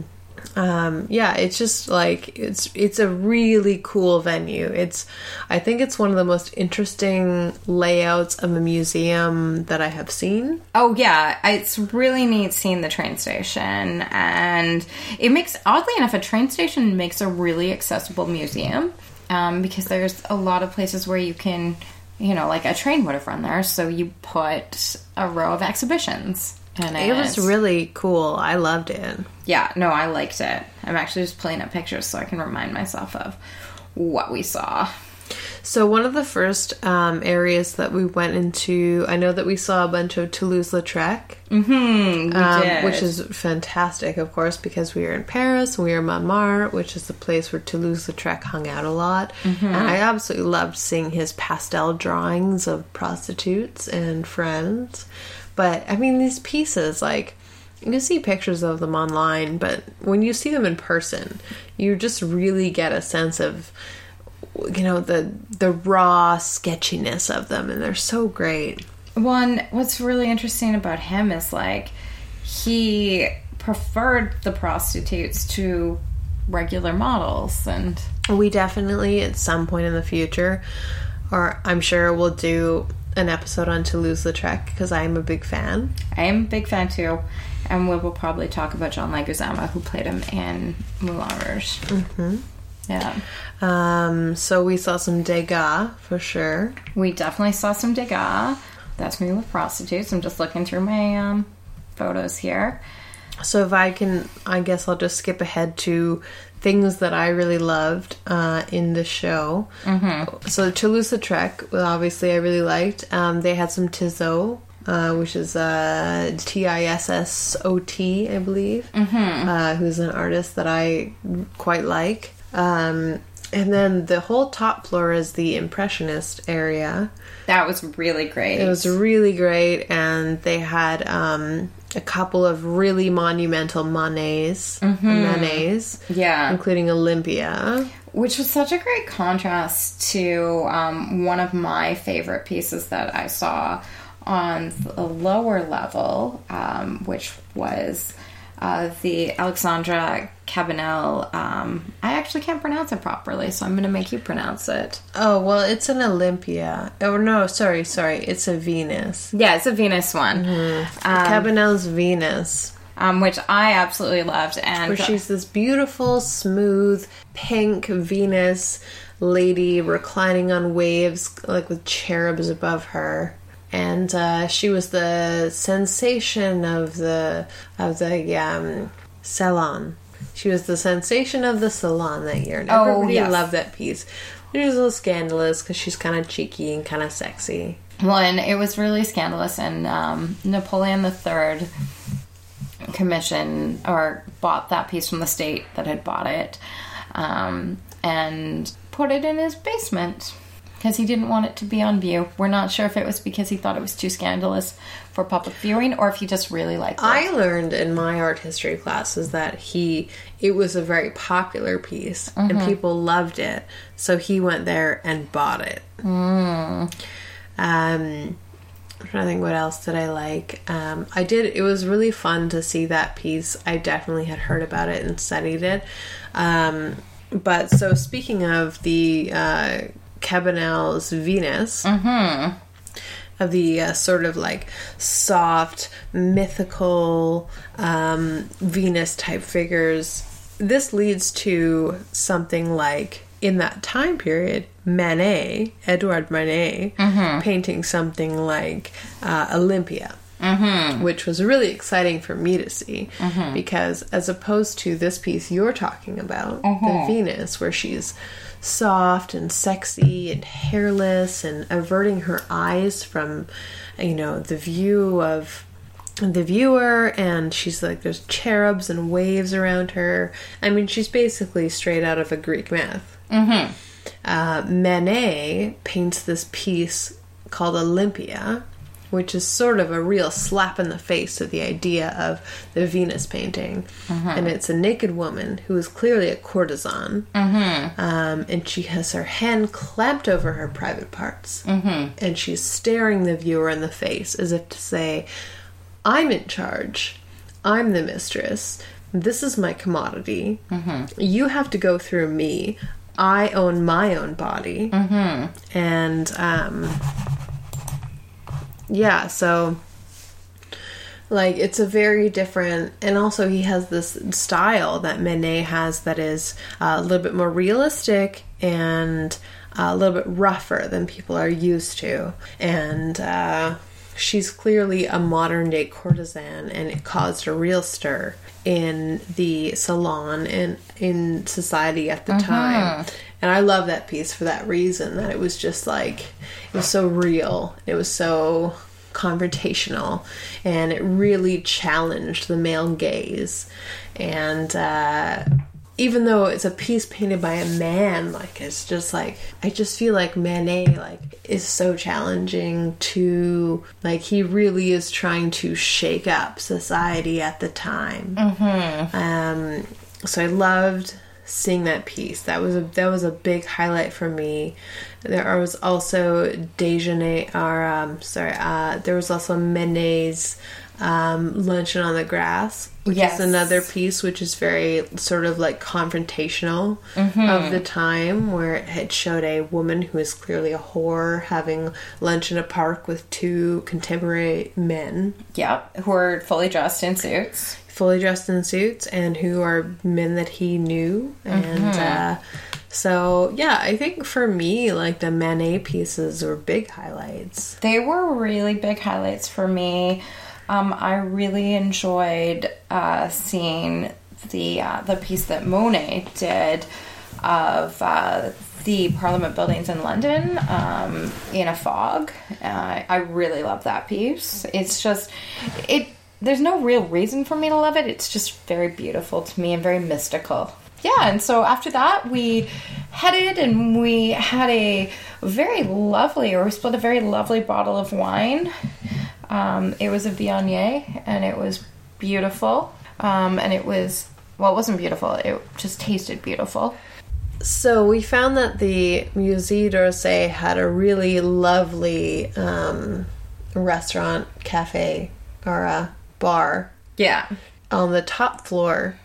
it's just like it's a really cool venue. I think it's one of the most interesting layouts of a museum that I have seen. Oh yeah, it's really neat seeing the train station, and it makes, oddly enough, a train station makes a really accessible museum because there's a lot of places where you can, like a train would have run there, so you put a row of exhibitions. And it was really cool. I loved it. Yeah, no, I liked it. I'm actually just pulling up pictures so I can remind myself of what we saw. So one of the first areas that we went into, I know that we saw a bunch of Toulouse-Lautrec. We did. Which is fantastic, of course, because we were in Paris, we were in Montmartre, which is the place where Toulouse-Lautrec hung out a lot. And I absolutely loved seeing his pastel drawings of prostitutes and friends. But, I mean, these pieces, like, you see pictures of them online, but when you see them in person, you just really get a sense of, the raw sketchiness of them, and they're so great. What's really interesting about him is, like, he preferred the prostitutes to regular models, and... We definitely, at some point in the future, or I'm sure we'll do an episode on Toulouse-Lautrec because I am a big fan. I am a big fan too, and we will probably talk about John Leguizamo, who played him in Moulin Rouge. Yeah. So we saw some Degas for sure. We definitely saw some Degas. That's me with prostitutes. I'm just looking through my photos here. So if I guess I'll just skip ahead to things that I really loved in the show. So Toulouse-Lautrec, obviously I really liked. They had some Tissot, which is Tissot, I believe, who's an artist that I quite like. And then the whole top floor is the Impressionist area. That was really great. It was really great, and they had a couple of really monumental Manets, yeah, including Olympia, which was such a great contrast to one of my favorite pieces that I saw on the lower level, which was the Alexandra Cabanel. I actually can't pronounce it properly, so I'm going to make you pronounce it. Oh, well, it's an Olympia. Oh, no, sorry. It's a Venus. Yeah, it's a Venus one. Cabanel's Venus. Which I absolutely loved. And where she's this beautiful, smooth, pink Venus lady reclining on waves, like with cherubs above her. And she was the sensation of the salon. She was the sensation of the salon that year. And everybody loved that piece. It was a little scandalous because she's kind of cheeky and kind of sexy. Well, and it was really scandalous. And Napoleon III commissioned or bought that piece from the state that had bought it and put it in his basement because he didn't want it to be on view. We're not sure if it was because he thought it was too scandalous for public viewing or if he just really liked it. I learned in my art history classes that it was a very popular piece and people loved it, so he went there and bought it. I'm trying to think what else did I like. It was really fun to see that piece. I definitely had heard about it and studied it. But so speaking of the Cabanel's Venus, of the sort of like soft, mythical Venus type figures, this leads to something like, in that time period, Edouard Manet, painting something like Olympia, which was really exciting for me to see, because as opposed to this piece you're talking about, the Venus, where she's soft and sexy and hairless and averting her eyes from, the view of the viewer, and she's like, there's cherubs and waves around her. I mean, she's basically straight out of a Greek myth. Manet paints this piece called Olympia, which is sort of a real slap in the face to the idea of the Venus painting. And it's a naked woman who is clearly a courtesan, and she has her hand clamped over her private parts, and she's staring the viewer in the face as if to say, I'm in charge, I'm the mistress, this is my commodity, you have to go through me, I own my own body. And so like it's a very different, and also he has this style that Manet has that is a little bit more realistic and a little bit rougher than people are used to, and she's clearly a modern day courtesan, and it caused a real stir in the salon and in society at the time. And I love that piece for that reason, that it was just like, it was so real, it was so confrontational, and it really challenged the male gaze. And even though it's a piece painted by a man, like, it's just like, I just feel like Manet, like, is so challenging to, like, he really is trying to shake up society at the time. So I loved seeing that piece. That was a big highlight for me. There was also there was also Manet's Luncheon on the Grass, which is another piece which is very sort of like confrontational of the time, where it showed a woman who is clearly a whore having lunch in a park with two contemporary men. Yep, who are fully dressed in suits, and who are men that he knew. And so, yeah, I think for me, like, the Manet pieces were big highlights. They were really big highlights for me. I really enjoyed seeing the piece that Monet did of the Parliament buildings in London in a fog. I really love that piece. It's just, there's no real reason for me to love it. It's just very beautiful to me and very mystical. Yeah, and so after that, we headed and we had we split a very lovely bottle of wine. It was a Viognier, and it was beautiful. And it wasn't beautiful. It just tasted beautiful. So we found that the Musée d'Orsay had a really lovely restaurant, cafe, or a bar. Yeah. On the top floor,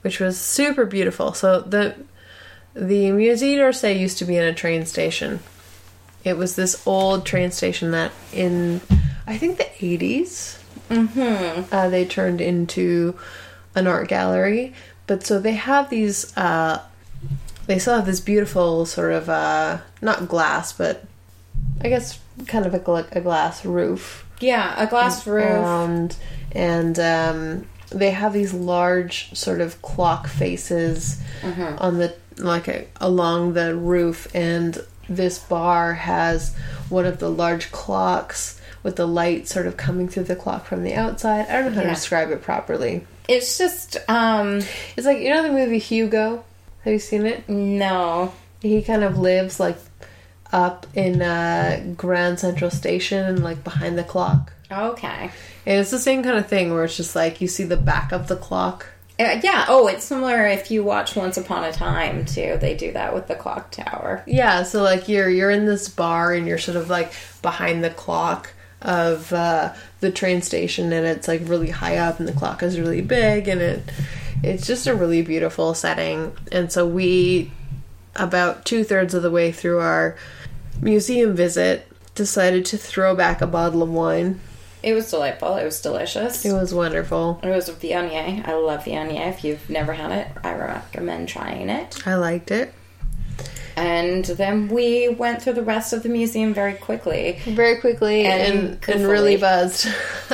which was super beautiful. So the Musée d'Orsay used to be in a train station. It was this old train station that in, I think, the 80s, they turned into an art gallery. But so they have these, they still have this beautiful sort of, not glass, but I guess kind of a glass roof. Yeah, a glass roof. And they have these large sort of clock faces on the, along the roof, and this bar has one of the large clocks with the light sort of coming through the clock from the outside. I don't know how to describe it properly. It's just, it's like, you know the movie Hugo? Have you seen it? No. He kind of lives, like, up in Grand Central Station, like, behind the clock. Okay. And it's the same kind of thing where it's just, like, you see the back of the clock. Yeah. Oh, it's similar if you watch Once Upon a Time, too. They do that with the clock tower. Yeah, so, like, you're in this bar and you're sort of, like, behind the clock of the train station, and it's, like, really high up, and the clock is really big, and it's just a really beautiful setting. And so we, about 2/3 of the way through our museum visit, decided to throw back a bottle of wine. It was delightful. It was delicious. It was wonderful. It was a Viognier. I love Viognier. If you've never had it, I recommend trying it. I liked it. And then we went through the rest of the museum very quickly. And really buzzed.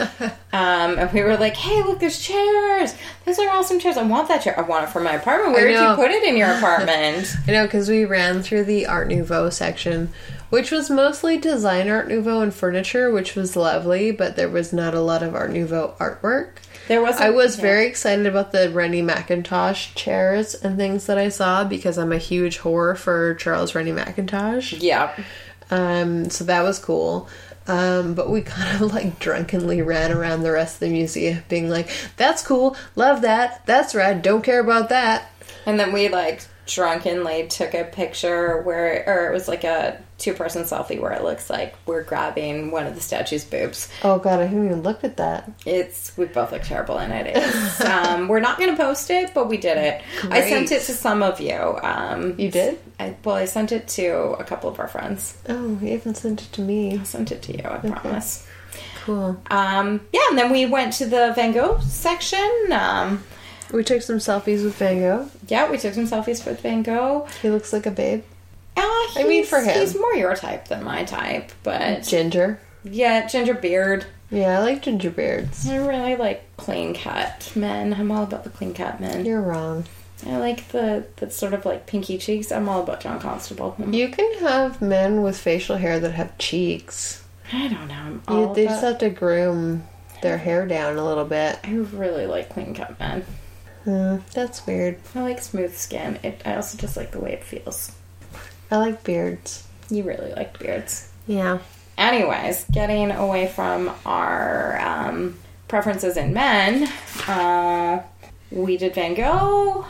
And we were like, hey, look, there's chairs. Those are awesome chairs. I want that chair. I want it for my apartment. Where did you put it in your apartment? I know, because we ran through the Art Nouveau section, which was mostly design Art Nouveau and furniture, which was lovely, but there was not a lot of Art Nouveau artwork. I was very excited about the Rennie Mackintosh chairs and things that I saw, because I'm a huge whore for Charles Rennie Mackintosh. Yeah. So that was cool. But we kind of like drunkenly ran around the rest of the museum being like, that's cool, love that, that's rad, don't care about that. And then we like drunkenly took a picture or it was like a 2-person selfie where it looks like we're grabbing one of the statue's boobs. Oh god, I haven't even looked at that. We both look terrible in it. We're not going to post it, but we did it. Great. I sent it to some of you. You did? I sent it to a couple of our friends. Oh, you haven't sent it to me. I sent it to you, I promise. Cool. And then we went to the Van Gogh section. We took some selfies with Van Gogh. Yeah, we took some selfies with Van Gogh. He looks like a babe. I mean, for him. He's more your type than my type, but... Ginger. Yeah, ginger beard. Yeah, I like ginger beards. I really like clean-cut men. I'm all about the clean-cut men. You're wrong. I like the sort of like pinky cheeks. I'm all about John Constable. You can have men with facial hair that have cheeks. I don't know. They just have to groom their hair down a little bit. I really like clean-cut men. That's weird. I like smooth skin. I also just like the way it feels. I like beards. You really like beards. Yeah. Anyways, getting away from our preferences in men, we did Van Gogh.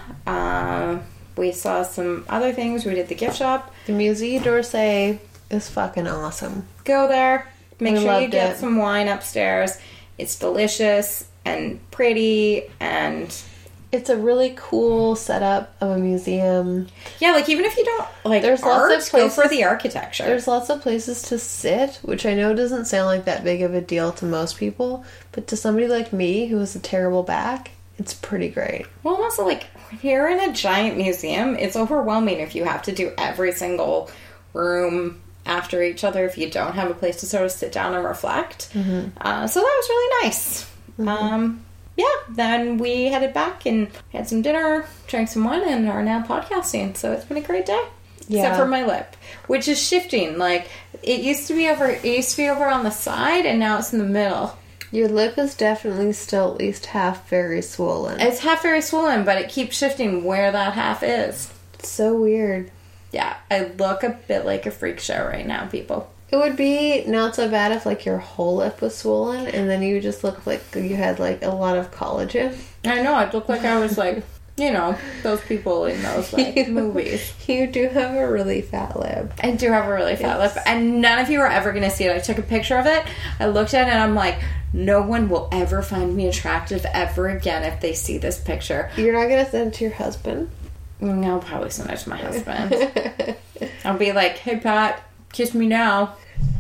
We saw some other things. We did the gift shop. The Musée d'Orsay is fucking awesome. Go there. Make sure you get it. some wine upstairs. It's delicious and pretty, and it's a really cool setup of a museum. Yeah, like even if you don't like there's art, lots of places, go for the architecture. There's lots of places to sit, which I know doesn't sound like that big of a deal to most people, but to somebody like me who has a terrible back, it's pretty great. Well, also like when you're in a giant museum, it's overwhelming if you have to do every single room after each other if you don't have a place to sort of sit down and reflect. So that was really nice. Yeah, then we headed back and had some dinner, drank some wine, and are now podcasting. So it's been a great day. Yeah. Except for my lip, which is shifting. Like it used to be over on the side, and now it's in the middle. Your lip is definitely still at least half very swollen. It's half very swollen, but it keeps shifting where that half is. It's so weird. Yeah, I look a bit like a freak show right now, people. It would be not so bad if, like, your whole lip was swollen, and then you just look like you had, like, a lot of collagen. I know, I'd look like I was, like, You know, those people in those like movies. You do have a really fat lip. I do have a really fat lip, and none of you are ever going to see it. I took a picture of it. I looked at it, and I'm like, no one will ever find me attractive ever again if they see this picture. You're not going to send it to your husband? No, I'll probably send it to my husband. I'll be like, hey, Pat, kiss me now.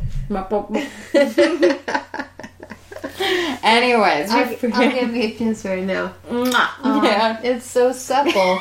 Anyways, I'll give you a kiss right now. Yeah. It's so supple.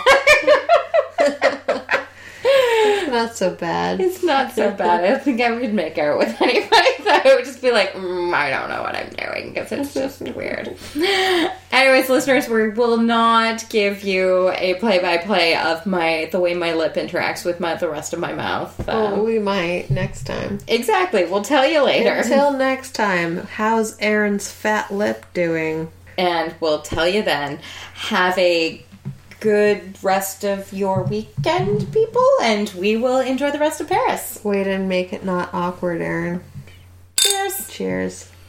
It's not so bad. It's not so bad. I don't think I would make out with anybody. I would just be like, I don't know what I'm doing because it's just weird. Anyways, listeners, we will not give you a play-by-play of the way my lip interacts with the rest of my mouth. We might next time. Exactly. We'll tell you later. Until next time, how's Erin's fat lip doing? And we'll tell you then. Have a good rest of your weekend, people, and we will enjoy the rest of Paris. Wait and make it not awkward, Erin. Cheers. Cheers.